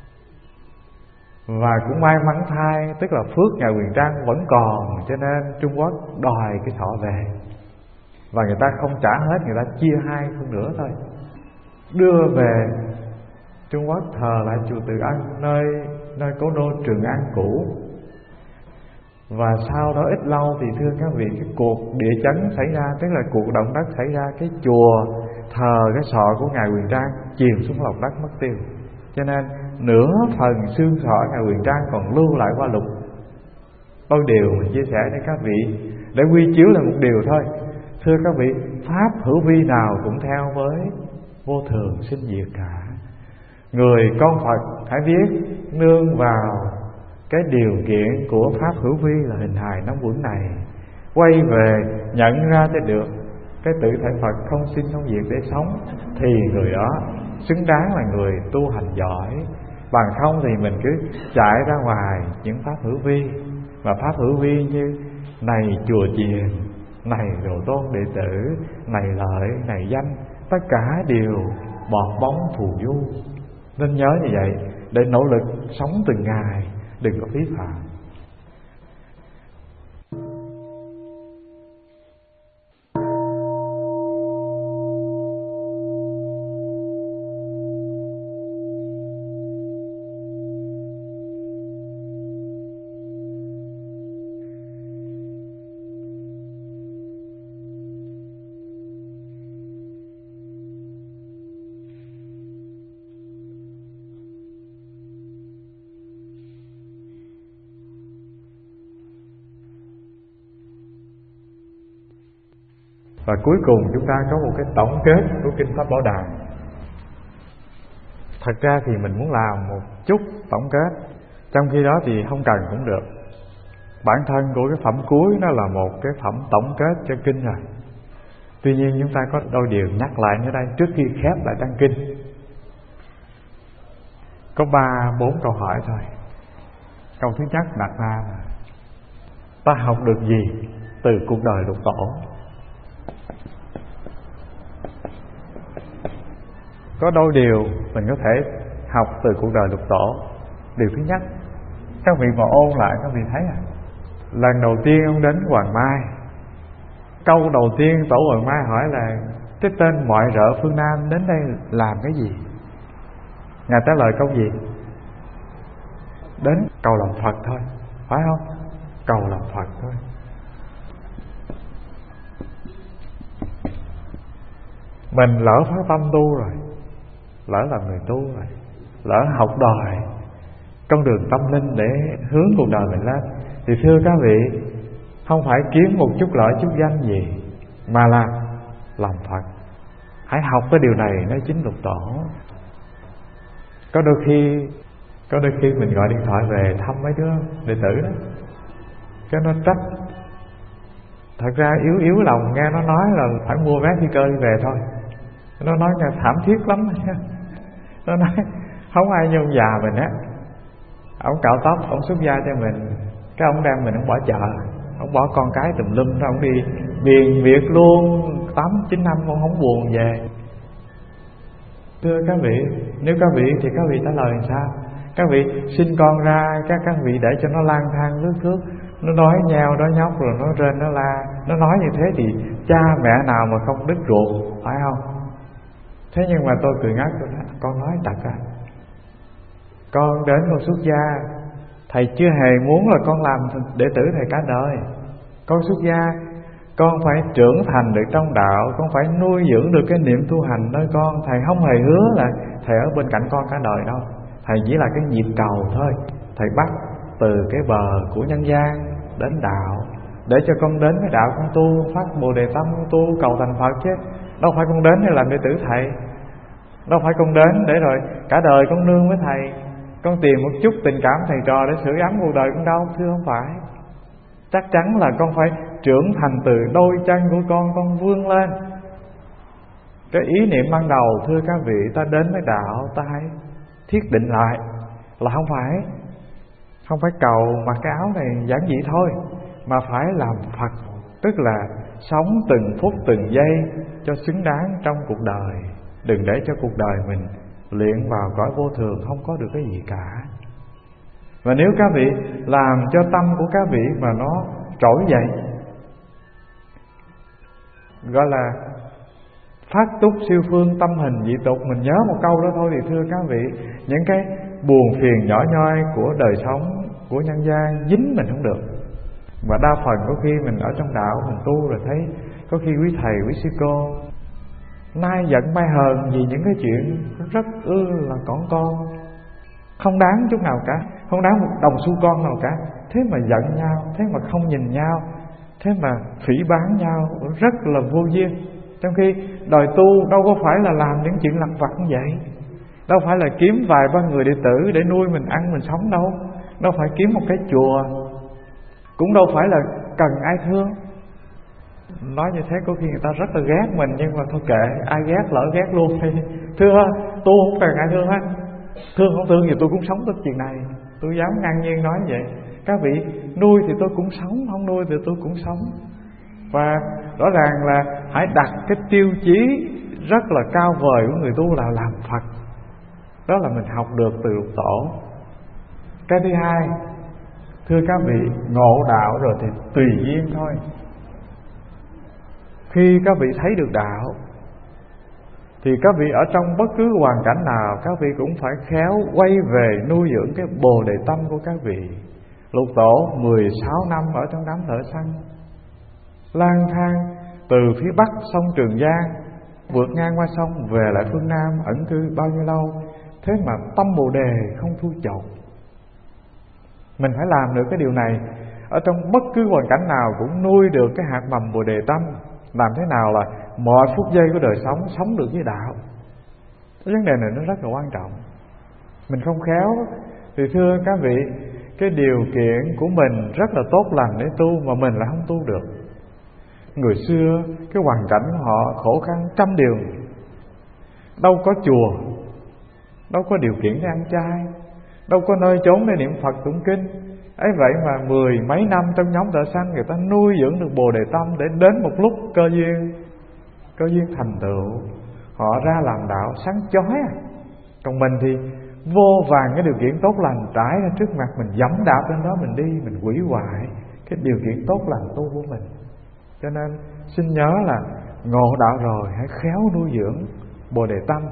Và cũng may mắn thay, tức là phước Ngài Huyền Trang vẫn còn, cho nên Trung Quốc đòi cái sọ về. Và người ta không trả hết, người ta chia hai phân nửa thôi, đưa về Trung Quốc thờ lại chùa Từ Ân, nơi cố đô Trường An cũ. Và sau đó ít lâu thì thưa các vị, cái cuộc địa chấn xảy ra, tức là cuộc động đất xảy ra, cái chùa thờ cái sọ của Ngài Huyền Trang chìm xuống lòng đất mất tiêu. Cho nên nửa phần xương sọ Ngài Huyền Trang còn lưu lại Hoa Lục. Đôi điều mình chia sẻ với các vị để quy chiếu là một điều thôi. Thưa các vị, pháp hữu vi nào cũng theo với vô thường sinh diệt cả. Người con Phật phải biết nương vào cái điều kiện của pháp hữu vi là hình hài năm uẩn này, quay về nhận ra cho được cái tự thể Phật không sinh không diệt để sống, thì người đó xứng đáng là người tu hành giỏi. Bằng không thì mình cứ chạy ra ngoài những pháp hữu vi, mà pháp hữu vi như này chùa chiền, này đồ tôn đệ tử, này lợi, này danh, tất cả đều bọt bóng phù du. Nên nhớ như vậy để nỗ lực sống từng ngày, đừng có phí phạm. Và cuối cùng chúng ta có một cái tổng kết của Kinh Pháp Bảo Đàn. Thật ra thì mình muốn làm một chút tổng kết, trong khi đó thì không cần cũng được. Bản thân của cái phẩm cuối nó là một cái phẩm tổng kết cho kinh rồi. Tuy nhiên chúng ta có đôi điều nhắc lại ở đây trước khi khép lại trang kinh. Có 3-4 câu hỏi thôi. Câu thứ nhất đặt ra là ta học được gì từ cuộc đời lục tổ? Có đôi điều mình có thể học từ cuộc đời lục tổ. Điều thứ nhất, các vị mà ôn lại các vị thấy lần đầu tiên ông đến Hoàng Mai, câu đầu tiên tổ Hoàng Mai hỏi là cái tên mọi rợ phương Nam đến đây làm cái gì? Ngài trả lời câu gì? Đến cầu lòng Phật thôi, phải không? Cầu lòng Phật thôi. Mình lỡ phát tâm tu rồi, lỡ làm người tu rồi, lỡ học đòi con đường tâm linh để hướng cuộc đời mình lên, thì thưa các vị, không phải kiếm một chút lợi chút danh gì, mà là lòng Phật. Hãy học cái điều này, nó chính lục tổ. Có đôi khi mình gọi điện thoại về thăm mấy đứa đệ tử đó, cái nó trách. Thật ra yếu lòng nghe nó nói là phải mua vé phi cơ đi về thôi. Nó nói nghe thảm thiết lắm. Nó nói không ai như ông già mình á, ông cạo tóc, ông xuất gia cho mình, cái ông đem mình ông bỏ chợ, ông bỏ con cái tùm lum ra, ông đi biền việc luôn 8-9 năm con không buồn về. Thưa các vị, nếu các vị thì các vị trả lời làm sao? Các vị sinh con ra, các vị để cho nó lang thang lướt thước, nó đói nheo đói nhóc rồi nó rên nó la. Nó nói như thế thì cha mẹ nào mà không đứt ruột, phải không? Thế nhưng mà tôi cười ngắt, con nói thật à, con đến con xuất gia, thầy chưa hề muốn là con làm đệ tử thầy cả đời. Con xuất gia, con phải trưởng thành được trong đạo, con phải nuôi dưỡng được cái niệm tu hành nơi con. Thầy không hề hứa là thầy ở bên cạnh con cả đời đâu. Thầy chỉ là cái nhịp cầu thôi. Thầy bắt từ cái bờ của nhân gian đến đạo, để cho con đến cái đạo con tu, phát bồ đề tâm con tu, cầu thành Phật chứ. Đâu phải con đến để làm đệ tử thầy, đâu phải con đến để rồi cả đời con nương với thầy, con tìm một chút tình cảm thầy trò để sưởi ấm cuộc đời con đâu. Thưa không phải. Chắc chắn là con phải trưởng thành từ đôi chân của con vươn lên. Cái ý niệm ban đầu, thưa các vị, ta đến với đạo ta hãy thiết định lại là không phải cầu mặc cái áo này giản dị thôi, mà phải làm Phật, tức là sống từng phút từng giây cho xứng đáng trong cuộc đời. Đừng để cho cuộc đời mình luyện vào cõi vô thường không có được cái gì cả. Và nếu các vị làm cho tâm của các vị mà nó trỗi dậy, gọi là phát túc siêu phương tâm hình dị tục, mình nhớ một câu đó thôi thì thưa các vị, những cái buồn phiền nhỏ nhoi của đời sống, của nhân gian dính mình không được. Và đa phần có khi mình ở trong đạo mình tu rồi thấy có khi quý thầy quý sư cô nay giận mai hờn vì những cái chuyện rất là con không đáng chút nào cả, không đáng một đồng xu con nào cả. Thế mà giận nhau, thế mà không nhìn nhau, Thế mà phỉ báng nhau rất là vô duyên. Trong khi đời tu đâu có phải là làm những chuyện lặt vặt như vậy, đâu phải là kiếm vài ba người đệ tử để nuôi mình ăn mình sống đâu, đâu phải kiếm một cái chùa, cũng đâu phải là cần ai thương. Nói như thế có khi người ta rất là ghét mình, nhưng mà thôi kệ, ai ghét lỡ ghét luôn thì thưa tu không cần ai thương hết. Thương không thương thì tôi cũng sống được chuyện này, tôi dám ngang nhiên nói như vậy. Các vị nuôi thì tôi cũng sống, không nuôi thì tôi cũng sống. Và rõ ràng là hãy đặt cái tiêu chí rất là cao vời của người tu là làm Phật. Đó là mình học được từ Lục Tổ. Cái thứ hai, thưa các vị, ngộ đạo rồi thì tùy duyên thôi. Khi các vị thấy được đạo thì các vị ở trong bất cứ hoàn cảnh nào, các vị cũng phải khéo quay về nuôi dưỡng cái bồ đề tâm của các vị. Lục Tổ 16 năm ở trong đám thợ săn, lang thang từ phía bắc sông Trường Giang, vượt ngang qua sông về lại phương Nam ẩn cư bao nhiêu lâu. Thế mà tâm bồ đề không thui chột. Mình phải làm được cái điều này. Ở trong bất cứ hoàn cảnh nào cũng nuôi được cái hạt mầm bồ đề tâm. Làm thế nào là mọi phút giây của đời sống sống được với đạo. Cái vấn đề này nó rất là quan trọng. Mình không khéo thì thưa các vị, cái điều kiện của mình rất là tốt lành để tu mà mình lại không tu được. Người xưa cái hoàn cảnh của họ khổ khăn trăm điều, đâu có chùa, đâu có điều kiện để ăn chay, đâu có nơi trốn để niệm Phật tụng kinh. Ấy vậy mà 10 mấy năm trong nhóm thợ săn người ta nuôi dưỡng được bồ đề tâm, để đến một lúc cơ duyên thành tựu, họ ra làm đạo sáng chói. Còn mình thì vô vàn cái điều kiện tốt lành trải ra trước mặt mình, dẫm đạp lên đó mình đi, mình hủy hoại cái điều kiện tốt lành tu của mình. Cho nên xin nhớ là ngộ đạo rồi hãy khéo nuôi dưỡng bồ đề tâm,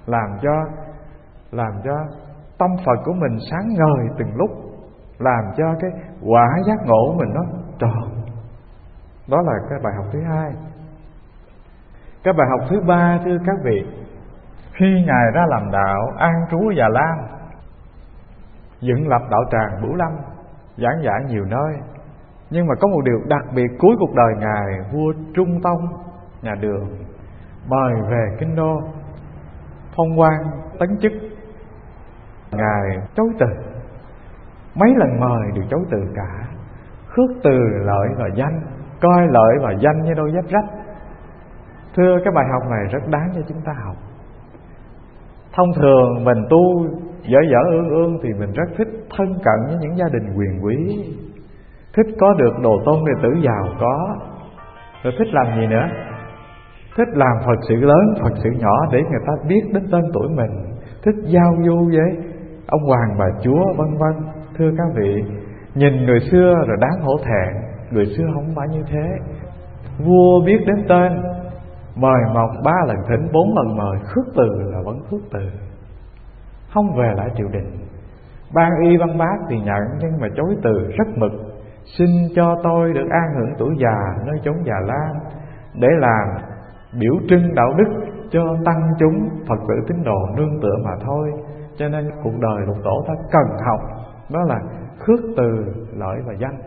làm cho tâm Phật của mình sáng ngời từng lúc, làm cho cái quả giác ngộ của mình nó tròn. Đó là cái bài học thứ hai. Cái bài học thứ ba, thưa các vị, khi Ngài ra làm đạo an trú Già Lam, dựng lập đạo tràng Bửu Lâm, giảng dạy nhiều nơi. Nhưng mà có một điều đặc biệt, cuối cuộc đời Ngài, vua Trung Tông nhà Đường mời về kinh đô phong quan tấn chức, Ngài chối từ. Mấy lần mời đều chối từ cả, khước từ lợi và danh, coi lợi và danh như đôi giáp rách. Thưa, cái bài học này rất đáng cho chúng ta học. Thông thường mình tu dở ương thì mình rất thích thân cận với những gia đình quyền quý, thích có được đồ tôn đệ tử giàu có, rồi thích làm gì nữa? Thích làm Phật sự lớn, Phật sự nhỏ để người ta biết đến tên tuổi mình, thích giao du với ông hoàng bà chúa vân vân. Thưa các vị, nhìn người xưa rồi đáng hổ thẹn. Người xưa không phải như thế. Vua biết đến tên, mời mọc 3 lần thỉnh, 4 lần mời, khước từ là vẫn khước từ, không về lại triều đình. Ban y văn bác thì nhận, nhưng mà chối từ rất mực. Xin cho tôi được an hưởng tuổi già nơi chốn Già Lam, để làm biểu trưng đạo đức cho tăng chúng Phật tử tín đồ nương tựa mà thôi. Cho nên cuộc đời Lục Tổ ta cần học, đó là khước từ lợi và danh.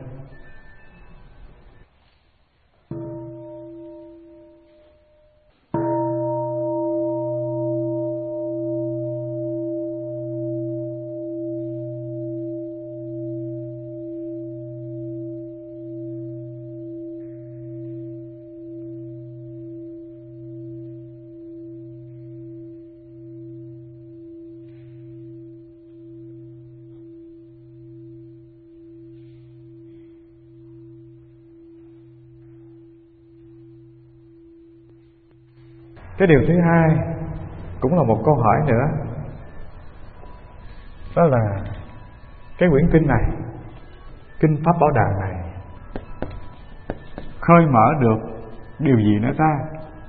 Cái điều thứ hai cũng là một câu hỏi nữa, đó là cái quyển kinh này, Kinh Pháp Bảo Đàn này, khơi mở được điều gì nữa ta?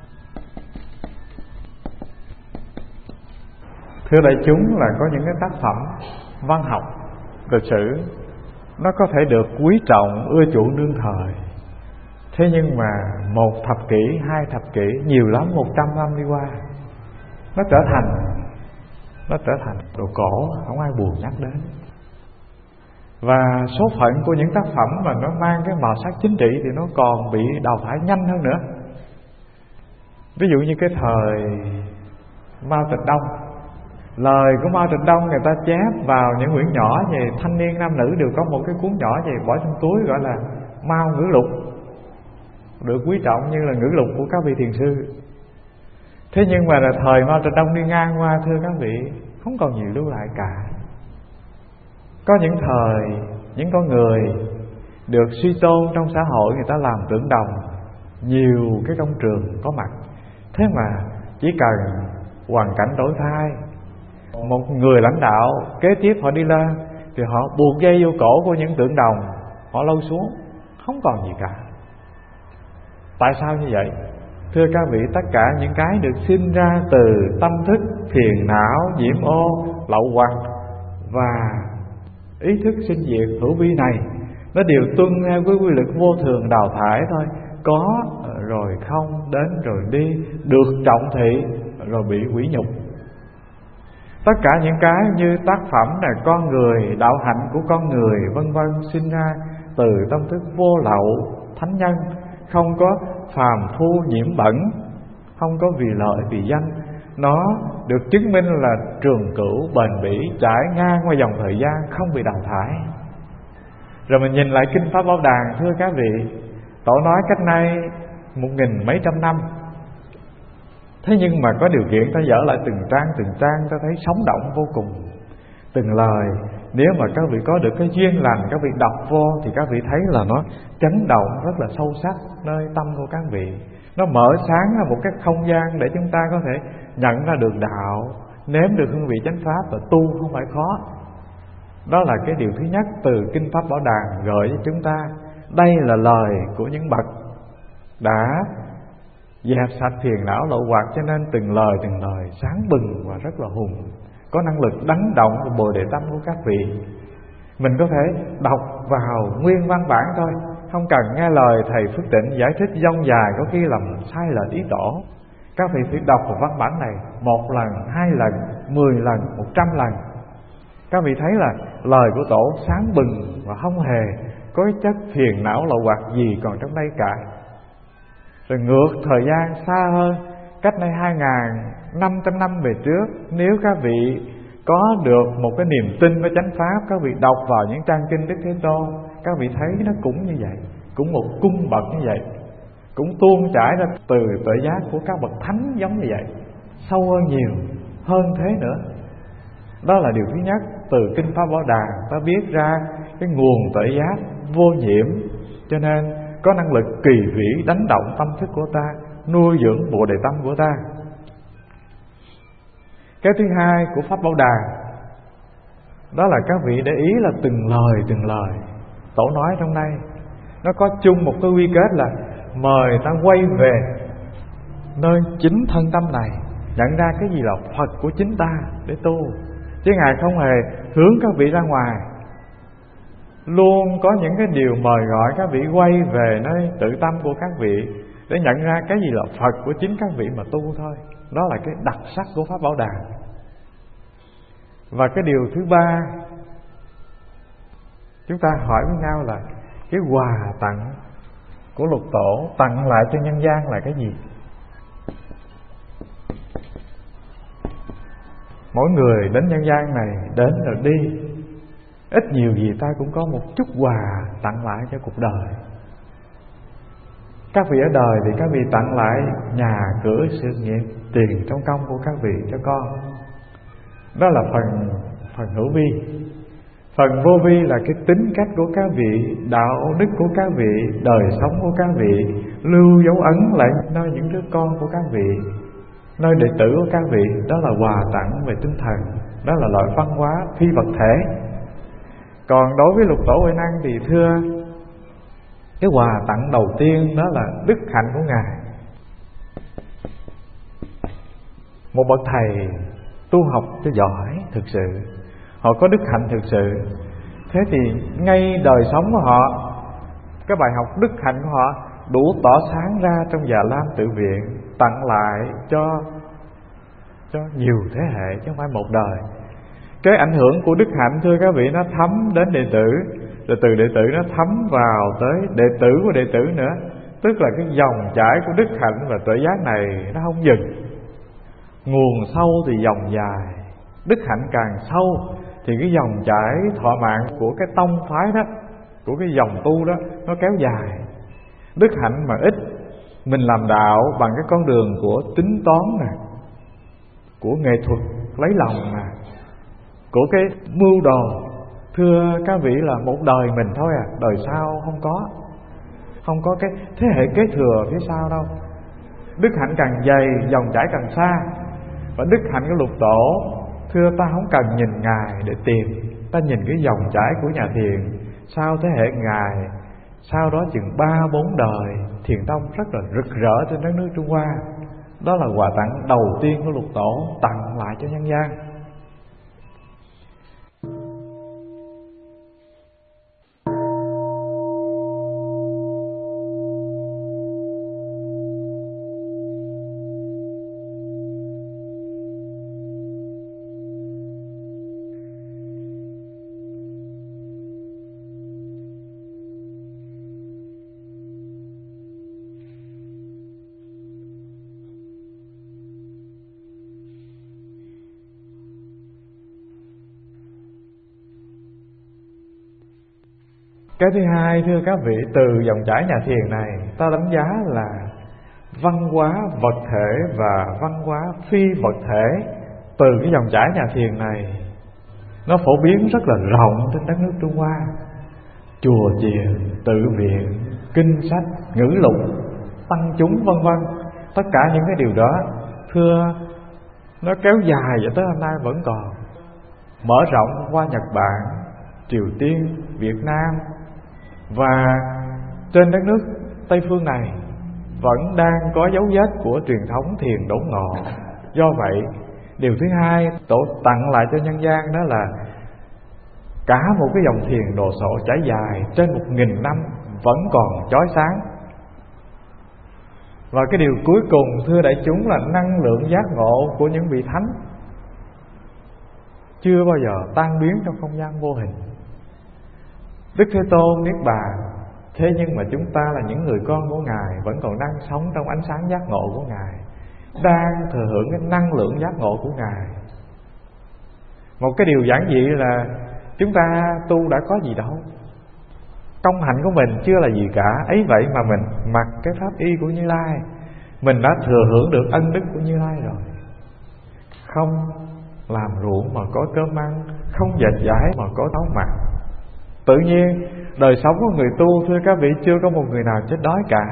Thưa đại chúng, là có những cái tác phẩm văn học, lịch sử nó có thể được quý trọng, ưa chuộng đương thời. Thế nhưng mà 1 thập kỷ, 2 thập kỷ, nhiều lắm 100 năm đi qua, nó trở thành đồ cổ, không ai buồn nhắc đến. Và số phận của những tác phẩm mà nó mang cái màu sắc chính trị thì nó còn bị đào thải nhanh hơn nữa. Ví dụ như cái thời Mao Trạch Đông, lời của Mao Trạch Đông người ta chép vào những quyển nhỏ về thanh niên nam nữ đều có một cái cuốn nhỏ về bỏ trong túi gọi là Mao Ngữ Lục, được quý trọng như là ngữ lục của các vị thiền sư. Thế nhưng mà là thời Mao Trạch Đông đi ngang qua, thưa các vị, không còn nhiều lưu lại cả. Có những thời những con người được suy tôn trong xã hội, người ta làm tượng đồng nhiều cái công trường có mặt. Thế mà chỉ cần hoàn cảnh đổi thay, một người lãnh đạo kế tiếp họ đi lên thì họ buộc dây vô cổ của những tượng đồng, họ lôi xuống, không còn gì cả. Tại sao như vậy? Thưa các vị, tất cả những cái được sinh ra từ tâm thức phiền não, nhiễm ô, lậu hoặc và ý thức sinh diệt hữu vi này, nó đều tuân theo cái quy luật vô thường đào thải thôi. Có rồi không, đến rồi đi, được trọng thị rồi bị hủy nhục. Tất cả những cái như tác phẩm này, con người, đạo hạnh của con người vân vân, sinh ra từ tâm thức vô lậu, thánh nhân, không có phàm phu nhiễm bẩn, không có vì lợi vì danh. Nó được chứng minh là trường cửu bền bỉ, trải ngang qua dòng thời gian, không bị đào thải. Rồi mình nhìn lại Kinh Pháp Bảo Đàn, thưa các vị, Tổ nói cách nay 1000 mấy trăm năm. Thế nhưng mà có điều kiện ta dở lại từng trang ta thấy sống động vô cùng. Từng lời, nếu mà các vị có được cái duyên lành, các vị đọc vô thì các vị thấy là nó chấn động rất là sâu sắc nơi tâm của các vị. Nó mở sáng ra một cái không gian để chúng ta có thể nhận ra được đạo, nếm được hương vị chánh pháp và tu không phải khó. Đó là cái điều thứ nhất từ Kinh Pháp Bảo Đàn gợi cho chúng ta. Đây là lời của những bậc đã dẹp sạch phiền não lậu hoặc, cho nên từng lời sáng bừng và rất là hùng, có năng lực đánh động vào bồ đề tâm của các vị. Mình có thể đọc vào nguyên văn bản thôi, không cần nghe lời thầy Phước Tịnh giải thích dông dài, có khi làm sai lệch ý tổ. Các vị phải đọc vào văn bản này 1 lần, 2 lần, 10 lần, 100 lần. Các vị thấy là lời của Tổ sáng bừng và không hề có cái chất phiền não lậu hoặc gì còn trong đây cả. Rồi ngược thời gian xa hơn, cách đây 2500 năm về trước, nếu các vị có được một cái niềm tin với chánh pháp, các vị đọc vào những trang kinh Đức Thế Tôn, các vị thấy nó cũng như vậy, cũng một cung bậc như vậy, cũng tuôn chảy ra từ tuệ giác của các bậc thánh giống như vậy, sâu hơn nhiều, hơn thế nữa. Đó là điều thứ nhất. Từ Kinh Pháp Bảo Đàn ta biết ra cái nguồn tuệ giác vô nhiễm, cho nên có năng lực kỳ vĩ đánh động tâm thức của ta, nuôi dưỡng bộ đề tâm của ta. Cái thứ hai của Pháp Bảo Đàn, đó là các vị để ý là từng lời Tổ nói trong đây, nó có chung một cái quy kết là mời ta quay về nơi chính thân tâm này, nhận ra cái gì là Phật của chính ta để tu. Chứ Ngài không hề hướng các vị ra ngoài, luôn có những cái điều mời gọi các vị quay về nơi tự tâm của các vị để nhận ra cái gì là Phật của chính các vị mà tu thôi. Đó là cái đặc sắc của Pháp Bảo Đàn. Và cái điều thứ ba chúng ta hỏi với nhau là cái quà tặng của Lục Tổ tặng lại cho nhân gian là cái gì? Mỗi người đến nhân gian này, đến rồi đi, ít nhiều gì ta cũng có một chút quà tặng lại cho cuộc đời. Các vị ở đời thì các vị tặng lại nhà cửa, sự nghiệp, tiền trong công của các vị cho con. Đó là phần hữu vi. Phần vô vi là cái tính cách của các vị, đạo đức của các vị, đời sống của các vị, lưu dấu ấn lại nơi những đứa con của các vị, nơi đệ tử của các vị. Đó là quà tặng về tinh thần, đó là loại văn hóa phi vật thể. Còn đối với Lục Tổ Huệ Năng thì thưa, cái quà tặng đầu tiên đó là đức hạnh của Ngài. Một bậc thầy tu học cho giỏi thực sự, họ có đức hạnh thực sự, thế thì ngay đời sống của họ, cái bài học đức hạnh của họ đủ tỏ sáng ra trong Già Lam Tự Viện, tặng lại cho nhiều thế hệ chứ không phải một đời. Cái ảnh hưởng của đức hạnh thưa các vị, nó thấm đến đệ tử, rồi từ đệ tử nó thấm vào tới đệ tử của đệ tử nữa. Tức là cái dòng chảy của đức hạnh và tuệ giác này nó không dừng. Nguồn sâu thì dòng dài, đức hạnh càng sâu thì cái dòng chảy thọ mạng của cái tông phái đó, của cái dòng tu đó, nó kéo dài. Đức hạnh mà ít, mình làm đạo bằng cái con đường của tính toán nè, của nghệ thuật lấy lòng nè, của cái mưu đồ, thưa các vị, là một đời mình thôi à, đời sau không có cái thế hệ kế thừa phía sau đâu. Đức hạnh càng dày, dòng chảy càng xa. Và đức hạnh của lục tổ, thưa, ta không cần nhìn Ngài để tìm, ta nhìn cái dòng chảy của nhà Thiền. Sau thế hệ Ngài, sau đó chừng 3-4 đời, Thiền tông rất là rực rỡ trên đất nước Trung Hoa. Đó là quà tặng đầu tiên của lục tổ tặng lại cho nhân gian. Cái thứ hai, thưa các vị, từ dòng chảy nhà Thiền này, ta đánh giá là văn hóa vật thể và văn hóa phi vật thể. Từ cái dòng chảy nhà Thiền này, nó phổ biến rất là rộng trên đất nước Trung Hoa. Chùa chiền, tự viện, kinh sách, ngữ lục, tăng chúng vân vân. Tất cả những cái điều đó, thưa, nó kéo dài và tới hôm nay vẫn còn. Mở rộng qua Nhật Bản, Triều Tiên, Việt Nam, và trên đất nước Tây phương này vẫn đang có dấu vết của truyền thống thiền đốn ngộ. Do vậy, điều thứ hai tổ tặng lại cho nhân gian đó là cả một cái dòng thiền đồ sộ trải dài trên 1000 năm vẫn còn chói sáng. Và cái điều cuối cùng, thưa đại chúng, là năng lượng giác ngộ của những vị thánh chưa bao giờ tan biến trong không gian vô hình. Đức Thế Tôn niết bàn, thế nhưng mà chúng ta là những người con của Ngài vẫn còn đang sống trong ánh sáng giác ngộ của Ngài, đang thừa hưởng cái năng lượng giác ngộ của Ngài. Một cái điều giản dị là chúng ta tu đã có gì đâu, công hạnh của mình chưa là gì cả. Ấy vậy mà mình mặc cái pháp y của Như Lai, mình đã thừa hưởng được ân đức của Như Lai rồi. Không làm ruộng mà có cơm ăn, không dệt vải mà có áo mặc. Tự nhiên đời sống của người tu, thưa các vị, chưa có một người nào chết đói cả.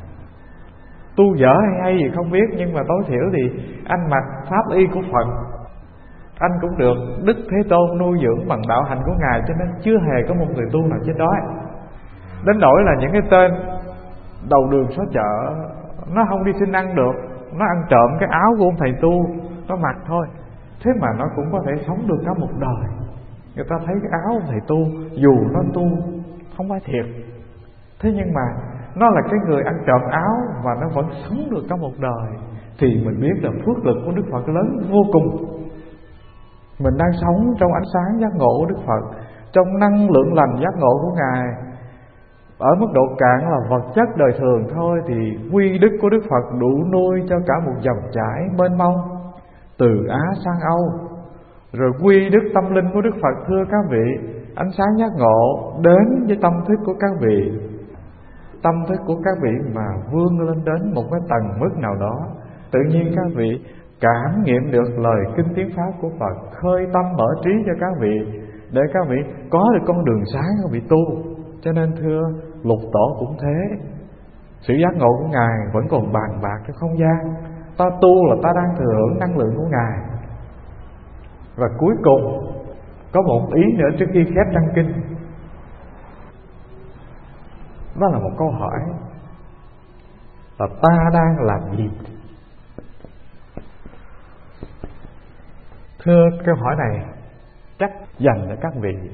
Tu dở hay gì không biết, nhưng mà tối thiểu thì anh mặc pháp y của Phật, anh cũng được Đức Thế Tôn nuôi dưỡng bằng đạo hành của Ngài, cho nên chưa hề có một người tu nào chết đói. Đến nỗi là những cái tên đầu đường xó chợ, nó không đi xin ăn được, nó ăn trộm cái áo của ông thầy tu, nó mặc thôi, thế mà nó cũng có thể sống được cả một đời. Người ta thấy cái áo ông thầy tu, dù nó tu không phải thiệt, thế nhưng mà nó là cái người ăn trộm áo và nó vẫn sống được cả một đời, thì mình biết là phước lực của Đức Phật lớn vô cùng. Mình đang sống trong ánh sáng giác ngộ của Đức Phật, trong năng lượng lành giác ngộ của Ngài. Ở mức độ cạn là vật chất đời thường thôi, thì quy đức của Đức Phật đủ nuôi cho cả một dòng chảy mênh mông từ Á sang Âu. Rồi quy đức tâm linh của Đức Phật, thưa các vị, ánh sáng giác ngộ đến với tâm thức của các vị. Tâm thức của các vị mà vươn lên đến một cái tầng mức nào đó, tự nhiên các vị cảm nghiệm được lời kinh tiếng pháp của Phật, khơi tâm mở trí cho các vị, để các vị có được con đường sáng các vị tu. Cho nên thưa, lục tổ cũng thế, sự giác ngộ của Ngài vẫn còn bàn bạc trong không gian. Ta tu là ta đang thừa hưởng năng lượng của Ngài. Và cuối cùng có một ý nữa trước khi khép trang kinh, đó là một câu hỏi là ta đang làm gì? Thưa, câu hỏi này chắc dành cho các vị.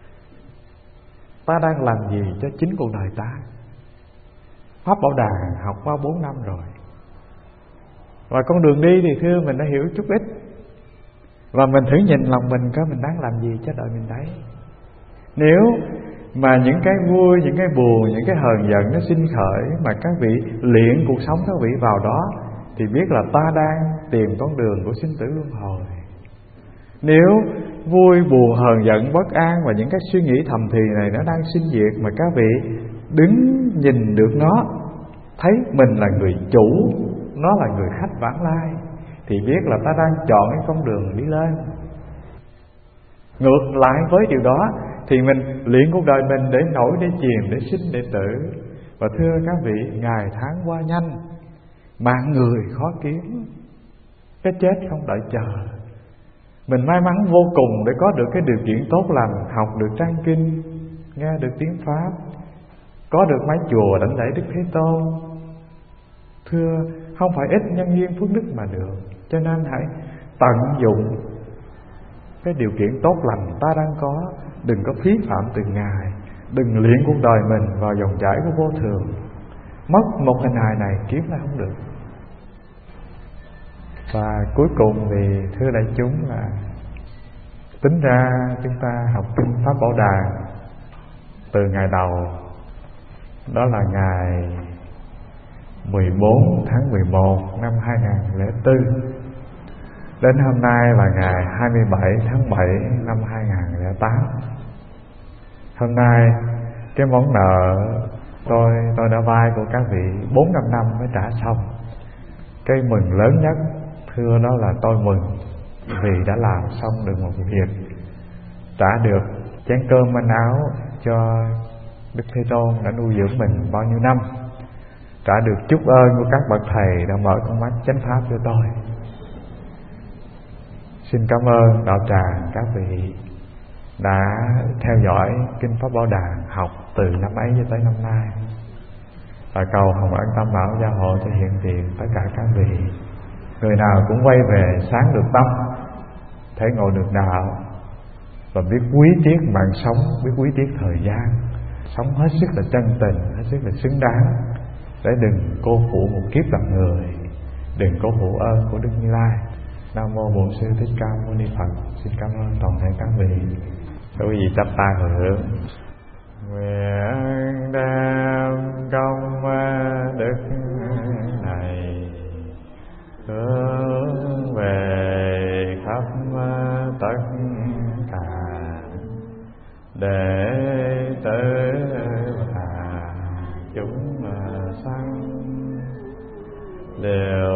Ta đang làm gì cho chính cuộc đời ta? Pháp Bảo Đàn học qua 4 năm rồi, và con đường đi thì thưa mình đã hiểu chút ít. Và mình thử nhìn lòng mình có mình đang làm gì cho đời mình đấy. Nếu mà những cái vui, những cái buồn, những cái hờn giận nó sinh khởi mà các vị luyện cuộc sống các vị vào đó, thì biết là ta đang tìm con đường của sinh tử luân hồi. Nếu vui buồn hờn giận bất an và những cái suy nghĩ thầm thì này nó đang sinh diệt, mà các vị đứng nhìn được nó, thấy mình là người chủ, nó là người khách vãng lai, thì biết là ta đang chọn cái con đường đi lên. Ngược lại với điều đó thì mình luyện cuộc đời mình để nổi, để chìm, để sinh, để tử. Và thưa các vị, ngày tháng qua nhanh, mạng người khó kiếm, cái chết không đợi chờ. Mình may mắn vô cùng để có được cái điều kiện tốt lành, học được trang kinh, nghe được tiếng Pháp, có được mái chùa đảnh lễ Đức Thế Tôn. Thưa, không phải ít nhân duyên phước đức mà được. Cho nên hãy tận dụng cái điều kiện tốt lành ta đang có. Đừng có phí phạm từng ngày, đừng luyện cuộc đời mình vào dòng chảy của vô thường. Mất một hình hài này kiếm lại không được. Và cuối cùng thì thưa đại chúng là tính ra chúng ta học kinh Pháp Bảo Đàn từ ngày đầu, đó là ngày 14 tháng 11 năm 2004, đến hôm nay là ngày 27 tháng 7 năm 2008. Hôm nay cái món nợ tôi đã vay của các vị 4-5 năm mới trả xong. Cái mừng lớn nhất thưa đó là tôi mừng vì đã làm xong được một việc, trả được chén cơm manh áo cho Đức Thế Tôn đã nuôi dưỡng mình bao nhiêu năm, trả được chút ơn của các bậc thầy đã mở con mắt chánh pháp cho tôi. Xin cảm ơn đạo tràng các vị đã theo dõi kinh Pháp Bảo Đàn, học từ năm ấy cho tới năm nay, và cầu Hồng Ân Tam Bảo gia hộ cho hiện tiền tất cả các vị. Người nào cũng quay về sáng được tâm, thể ngộ được đạo, và biết quý tiếc mạng sống, biết quý tiếc thời gian, sống hết sức là chân tình, hết sức là xứng đáng, để đừng cô phụ một kiếp làm người, đừng cô phụ ơn của Đức Như Lai. Nam mô Bổn Sư Thích Ca Mâu Ni Phật. Xin cảm ơn toàn thể các vị. Quý vị chắp tay hồi hướng. Nguyện đem công đức này hướng về khắp tất cả đệ tử và chúng sanh đều